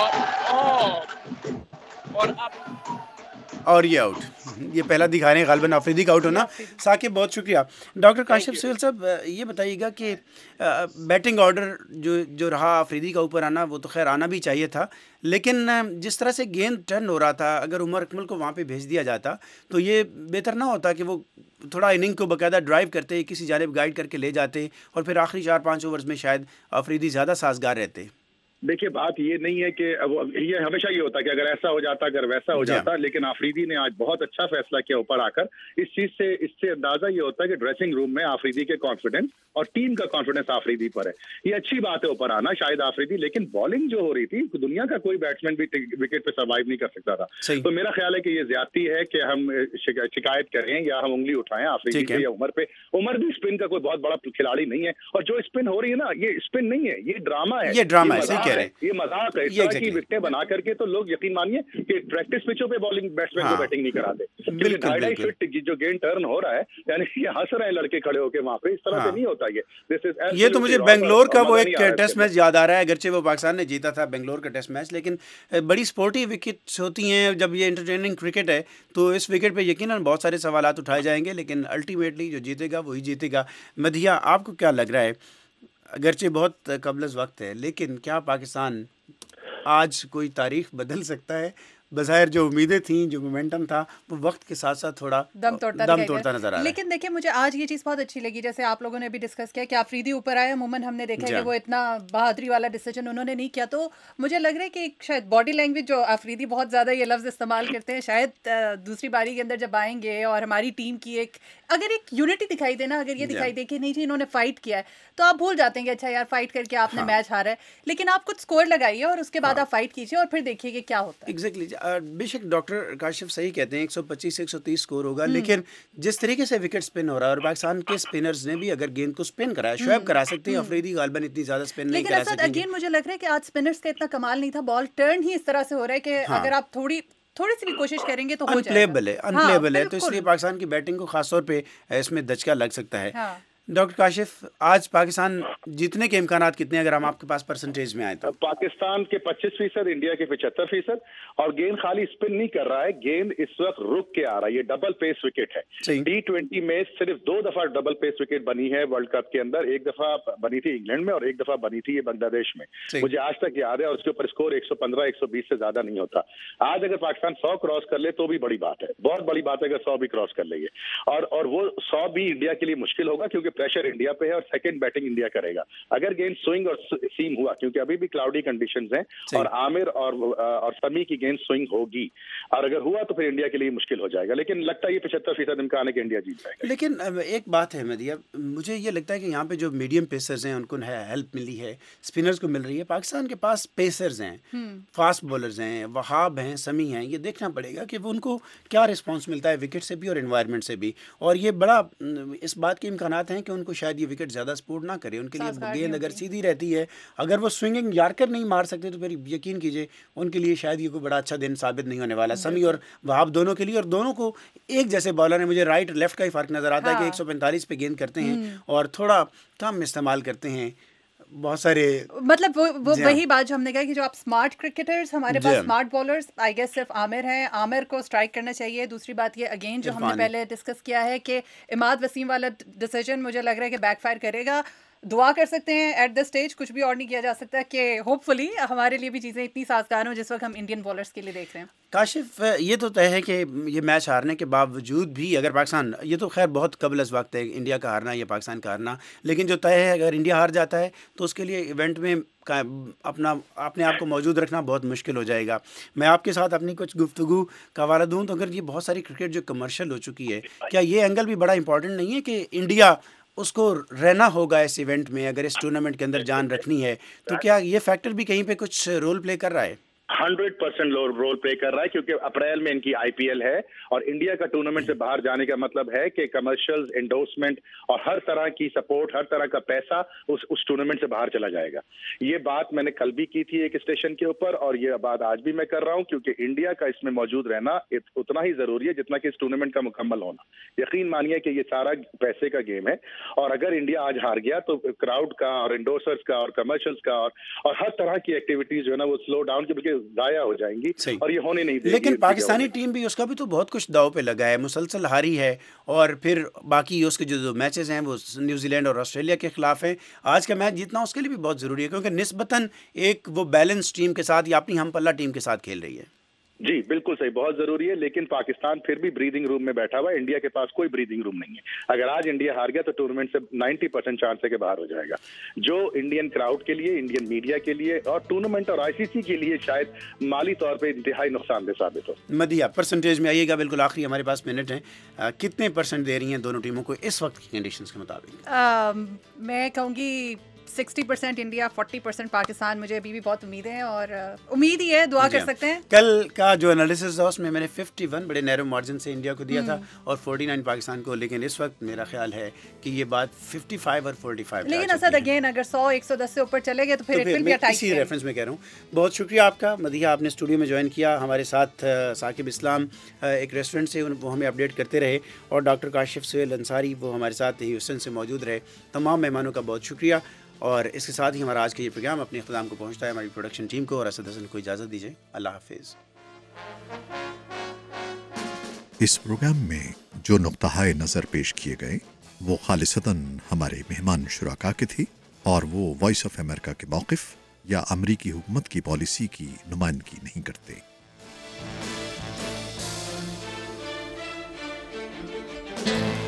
اور اب اور یہ آؤٹ، یہ پہلا دکھا رہے ہیں غالباً آفریدی کا آؤٹ ہونا. ثاقب، بہت شکریہ. ڈاکٹر کاشف سہیل صاحب، یہ بتائیے گا کہ بیٹنگ آرڈر جو رہا آفریدی کا اوپر آنا، وہ تو خیر آنا بھی چاہیے تھا، لیکن جس طرح سے گیند ٹرن ہو رہا تھا، اگر عمر اکمل کو وہاں پہ بھیج دیا جاتا تو یہ بہتر نہ ہوتا کہ وہ تھوڑا اننگ کو باقاعدہ ڈرائیو کرتے، کسی جانب گائیڈ کر کے لے جاتے، اور پھر آخری 4-5 اوورز میں شاید آفریدی زیادہ سازگار رہتے. دیکھیے، بات یہ نہیں ہے کہ یہ ہمیشہ یہ ہوتا کہ اگر ایسا ہو جاتا، اگر ویسا ہو جاتا، لیکن آفریدی نے آج بہت اچھا فیصلہ کیا اوپر آ کر. اس سے اندازہ یہ ہوتا ہے کہ ڈریسنگ روم میں آفریدی کے کانفیڈنس اور ٹیم کا کانفیڈنس آفریدی پر ہے. یہ اچھی بات ہے اوپر آنا، شاید آفریدی، لیکن بالنگ جو ہو رہی تھی، دنیا کا کوئی بیٹسمین بھی وکٹ پہ سروائیو نہیں کر سکتا تھا. تو میرا خیال ہے کہ یہ زیادتی ہے کہ ہم شکایت کریں یا ہم انگلی اٹھائیں آفریدی پہ یا عمر پہ. عمر بھی اسپن کا کوئی بہت بڑا کھلاڑی نہیں ہے، اور جو اسپن ہو رہی ہے نا، یہ اسپن نہیں ہے، یہ ڈرامہ ہے. یہ ڈرامہ ہے، صحیح کہہ कह रहे हैं, ये मजाक है। इस तरह की विकेटें बना करके तो लोग यकीन मानिए कि प्रैक्टिस पिचों पे बॉलिंग बैट्समैन को बैटिंग नहीं कराते। बिल्कुल 2.5 फीट जो गेंद टर्न हो रहा है, यानी ये हंस रहे हैं लड़के खड़े होके वहां पे, इस तरह से नहीं होता ये तो मुझे बेंगलोर का वो एक टेस्ट मैच याद आ रहा है, अगरचे वो पाकिस्तान ने जीता था बेंगलोर का टेस्ट मैच, लेकिन बड़ी स्पोर्टिव विकेट्स होती हैं। जब ये एंटरटेनिंग क्रिकेट है तो इस विकेट पे यकीनन बहुत सारे सवालात उठाए जाएंगे, लेकिन अल्टीमेटली जो जीतेगा वही जीतेगा। मदिया, आपको क्या लग रहा है, अगरचे बहुत कबल वक्त है, लेकिन क्या पाकिस्तान आज कोई तारीख बदल सकता है? बज़ाहिर जो उम्मीदें थी, जो मोमेंटम था, वो वक्त के साथ साथ थोड़ा दम तोड़ता नजर आ रहा है। लेकिन देखिए मुझे आज ये चीज़ बहुत अच्छी लगी, जैसे आप लोगों ने भी डिस्कस किया कि आफरीदी ऊपर आए, अमूमन हमने देखा कि वो इतना बहादुरी वाला डिसीजन उन्होंने नहीं किया, तो मुझे लग रहा है कि शायद बॉडी लैंग्वेज जो आफरीदी बहुत ज़्यादा ये लफ्ज़ इस्तेमाल करते हैं, शायद दूसरी बारी के अंदर जब आएंगे और हमारी टीम की अगर एक यूनिटी दिखाई दे ना, अगर ये दिखाई दे कि नहीं जी इन्होंने फाइट किया है, तो आप भूल जाते हैं कि अच्छा यार फाइट करके आपने मैच हारा है, लेकिन आप कुछ स्कोर लगाइए और उसके बाद आप फाइट कीजिए और फिर देखिए कि क्या होता है। एग्जैक्टली, बेशक डॉक्टर काशिफ सही कहते हैं 125 से 130 स्कोर होगा, लेकिन जिस तरीके से विकेट स्पिन हो रहा है और पाकिस्तान के स्पिनर्स ने भी अगर गेंद को स्पिन कराया, शोएब करा सकते हैं, अफरीदी गालिबन इतनी ज्यादा स्पिन नहीं करा सकेंगे। अगेन मुझे लग रहा है कि आज स्पिनर्स का इतना कमाल नहीं था, बॉल टर्न ही इस तरह से हो रहा है कि अगर आप थोड़ी सी भी कोशिश करेंगे तो हो जाएगा। अनप्लेबल है, तो इसलिए पाकिस्तान की बैटिंग को खासतौर पे इसमें दचका लग सकता है। डॉक्टर काशिफ, आज पाकिस्तान जीतने के इम्कानात कितने, अगर हम आपके पास परसेंटेज में आए तो? पाकिस्तान के 25%, इंडिया के 75%, और गेंद खाली स्पिन नहीं कर रहा है, गेंद इस वक्त रुक के आ रहा है। ये डबल पेस विकेट है। T20 में सिर्फ 2 दफा डबल पेस विकेट बनी है वर्ल्ड कप के अंदर, एक दफा बनी थी इंग्लैंड में और एक दफा बनी थी ये बांग्लादेश में, मुझे आज तक याद है, और उसके ऊपर स्कोर 115 120 से ज्यादा नहीं होता। आज अगर पाकिस्तान 100 क्रॉस कर ले तो भी बड़ी बात है, बहुत बड़ी बात है अगर 100 भी क्रॉस कर ले, और वो 100 भी इंडिया के लिए मुश्किल होगा क्योंकि प्रेशर इंडिया पे है और सेकंड बैटिंग इंडिया करेगा। अगर गेंद स्विंग और सीम हुआ, क्योंकि अभी भी क्लाउडी कंडीशंस हैं, और आमिर और समी की गेंद स्विंग होगी, और अगर हुआ तो फिर इंडिया के लिए मुश्किल हो जाएगा, लेकिन लगता है ये 75% इम्कान है कि इंडिया जीत जाएगा। लेकिन एक बात है मदिया, मुझे ये लगता है कि यहाँ पे जो मीडियम पेसर्स हैं उनको हेल्प मिली है, स्पिनर्स को मिल रही है। पाकिस्तान के पास पेसर्स हैं, फास्ट बॉलर्स हैं, वहाब हैं, समी हैं, ये देखना पड़ेगा कि वो उनको क्या रिस्पॉन्स मिलता है विकेट से भी और एनवायरनमेंट से भी, और ये बड़ा इस बात के इम्कानात हैं कि उनको शायद ये विकेट ज़्यादा सपोर्ट ना करे, उनके लिए गेंद अगर सीधी रहती है, अगर वो स्विंगिंग यार्कर नहीं मार सकते तो फिर यकीन कीजिए उनके लिए शायद ये कोई बड़ा अच्छा दिन साबित नहीं होने वाला। समी और वहाब दोनों के लिए, और दोनों को एक जैसे बॉलर है, मुझे राइट लेफ्ट का ही फर्क नजर आता है कि 145 पे गेंद करते हैं और थोड़ा कम इस्तेमाल करते हैं बहुत सारे, मतलब वो वही बात जो हमने कहा कि जो आप स्मार्ट क्रिकेटर्स, हमारे पास स्मार्ट बॉलर्स आई गेस सिर्फ आमिर हैं, आमिर को स्ट्राइक करना चाहिए। दूसरी बात ये अगेन जो हमने पहले डिस्कस किया है कि इमाद वसीम वाला डिसीजन मुझे लग रहा है कि बैकफायर करेगा। दुआ कर सकते हैं एट द स्टेज, कुछ भी और नहीं किया जा सकता कि होपफुली हमारे लिए भी चीज़ें इतनी साजगार हों जिस वक्त हम इंडियन बॉलर्स के लिए देख रहे हैं। काशिफ, ये तो तय है कि ये मैच हारने के बावजूद भी अगर पाकिस्तान, ये तो खैर बहुत कबल अज़ वक्त है इंडिया का हारना या पाकिस्तान का हारना, लेकिन जो तय है अगर इंडिया हार जाता है तो उसके लिए इवेंट में अपने आप को मौजूद रखना बहुत मुश्किल हो जाएगा। मैं आपके साथ अपनी कुछ गुफ्तगू का हवाला दूँ तो अगर ये बहुत सारी क्रिकेट जो कमर्शियल हो चुकी है, क्या ये एंगल भी बड़ा इंपॉर्टेंट नहीं है कि इंडिया उसको रहना होगा इस इवेंट में, अगर इस टूर्नामेंट के अंदर जान रखनी है, तो क्या ये फैक्टर भी कहीं पे कुछ रोल प्ले कर रहा है? 100% रोल प्ले कर रहा है, क्योंकि अप्रैल में इनकी IPL है और इंडिया का टूर्नामेंट से बाहर जाने का मतलब है कि कमर्शियल्स, एंडोर्समेंट और हर तरह की सपोर्ट, हर तरह का पैसा उस टूर्नामेंट से बाहर चला जाएगा। ये बात मैंने कल भी की थी एक स्टेशन के ऊपर, और ये बात आज भी मैं कर रहा हूँ, क्योंकि इंडिया का इसमें मौजूद रहना उतना ही जरूरी है जितना कि इस टूर्नामेंट का मुकम्मल होना। यकीन मानिए कि ये सारा पैसे का गेम है, और अगर इंडिया आज हार गया तो क्राउड का और एंडोर्सर्स का और कमर्शियल्स का और हर तरह की एक्टिविटीज जो है ना वो स्लो डाउन की जाया हो जाएंगी और ये होने नहीं देगी। लेकिन पाकिस्तानी टीम भी, उसका भी तो बहुत कुछ दाव पे लगा है, मुसलसल हारी है, और फिर बाकी उसके जो मैचेस हैं वो न्यूजीलैंड और ऑस्ट्रेलिया के खिलाफ हैं। आज का मैच जीतना उसके लिए भी बहुत ज़रूरी है, क्योंकि निस्बतन एक वो बैलेंस टीम के साथ या अपनी हम पल्ला टीम के साथ खेल रही है। जी बिल्कुल सही, बहुत जरूरी है, लेकिन पाकिस्तान फिर भी ब्रीदिंग रूम में बैठा हुआ है, इंडिया के पास कोई ब्रीदिंग रूम नहीं है। अगर आज इंडिया हार गया तो टूर्नामेंट से 90% चांस है कि बाहर हो जाएगा, जो इंडियन क्राउड के लिए, इंडियन मीडिया के लिए और टूर्नामेंट और ICC के लिए शायद माली तौर पे इंतहाई नुकसानदेह साबित हो। मदिया, परसेंटेज में आइएगा, बिल्कुल आखिरी हमारे पास मिनट है, कितने % दे रही हैं दोनों टीमों को इस वक्त की कंडीशंस के मुताबिक? मैं कहूँगी 60% इंडिया 40% पाकिस्तान, मुझे अभी भी बहुत उम्मीद है और उम्मीद ही है, दुआ कर सकते हैं। कल का जो एनालिसिस था उसमें मैंने 51 बड़े नैरो मार्जिन से इंडिया को दिया था और 49 पाकिस्तान को, लेकिन इस वक्त मेरा ख्याल है कि ये बात 55 और 45। लेकिन असद अगेन अगर 100-110 से ऊपर चले गए तो फिर it will be a tight. इसी रेफरेंस में कह रहा हूँ। बहुत शुक्रिया आपका मदीहा, आपने स्टूडियो में ज्वाइन किया। हमारे साथ साकिब इस्लाम एक रेस्टोरेंट से, वो हमें अपडेट करते रहे, और डॉक्टर काशिफ सुहेल अंसारी वो हमारे साथ ह्यूस्टन से मौजूद रहे। तमाम मेहमानों का बहुत शुक्रिया। और इसके साथ ही हमारा आज का ये प्रोग्राम अपने इख्तिताम को पहुंचता है। हमारी प्रोडक्शन टीम को और असद हसन को इजाज़त दीजिए। अल्लाह हाफिज़। इस प्रोग्राम में जो नुक्ताए नज़र पेश किए गए वो खालिसतन हमारे मेहमान शुराका के थे और वो वॉइस ऑफ अमेरिका के मौक़िफ़ या अमरीकी हुकूमत की पॉलिसी की नुमाइंदगी नहीं करते।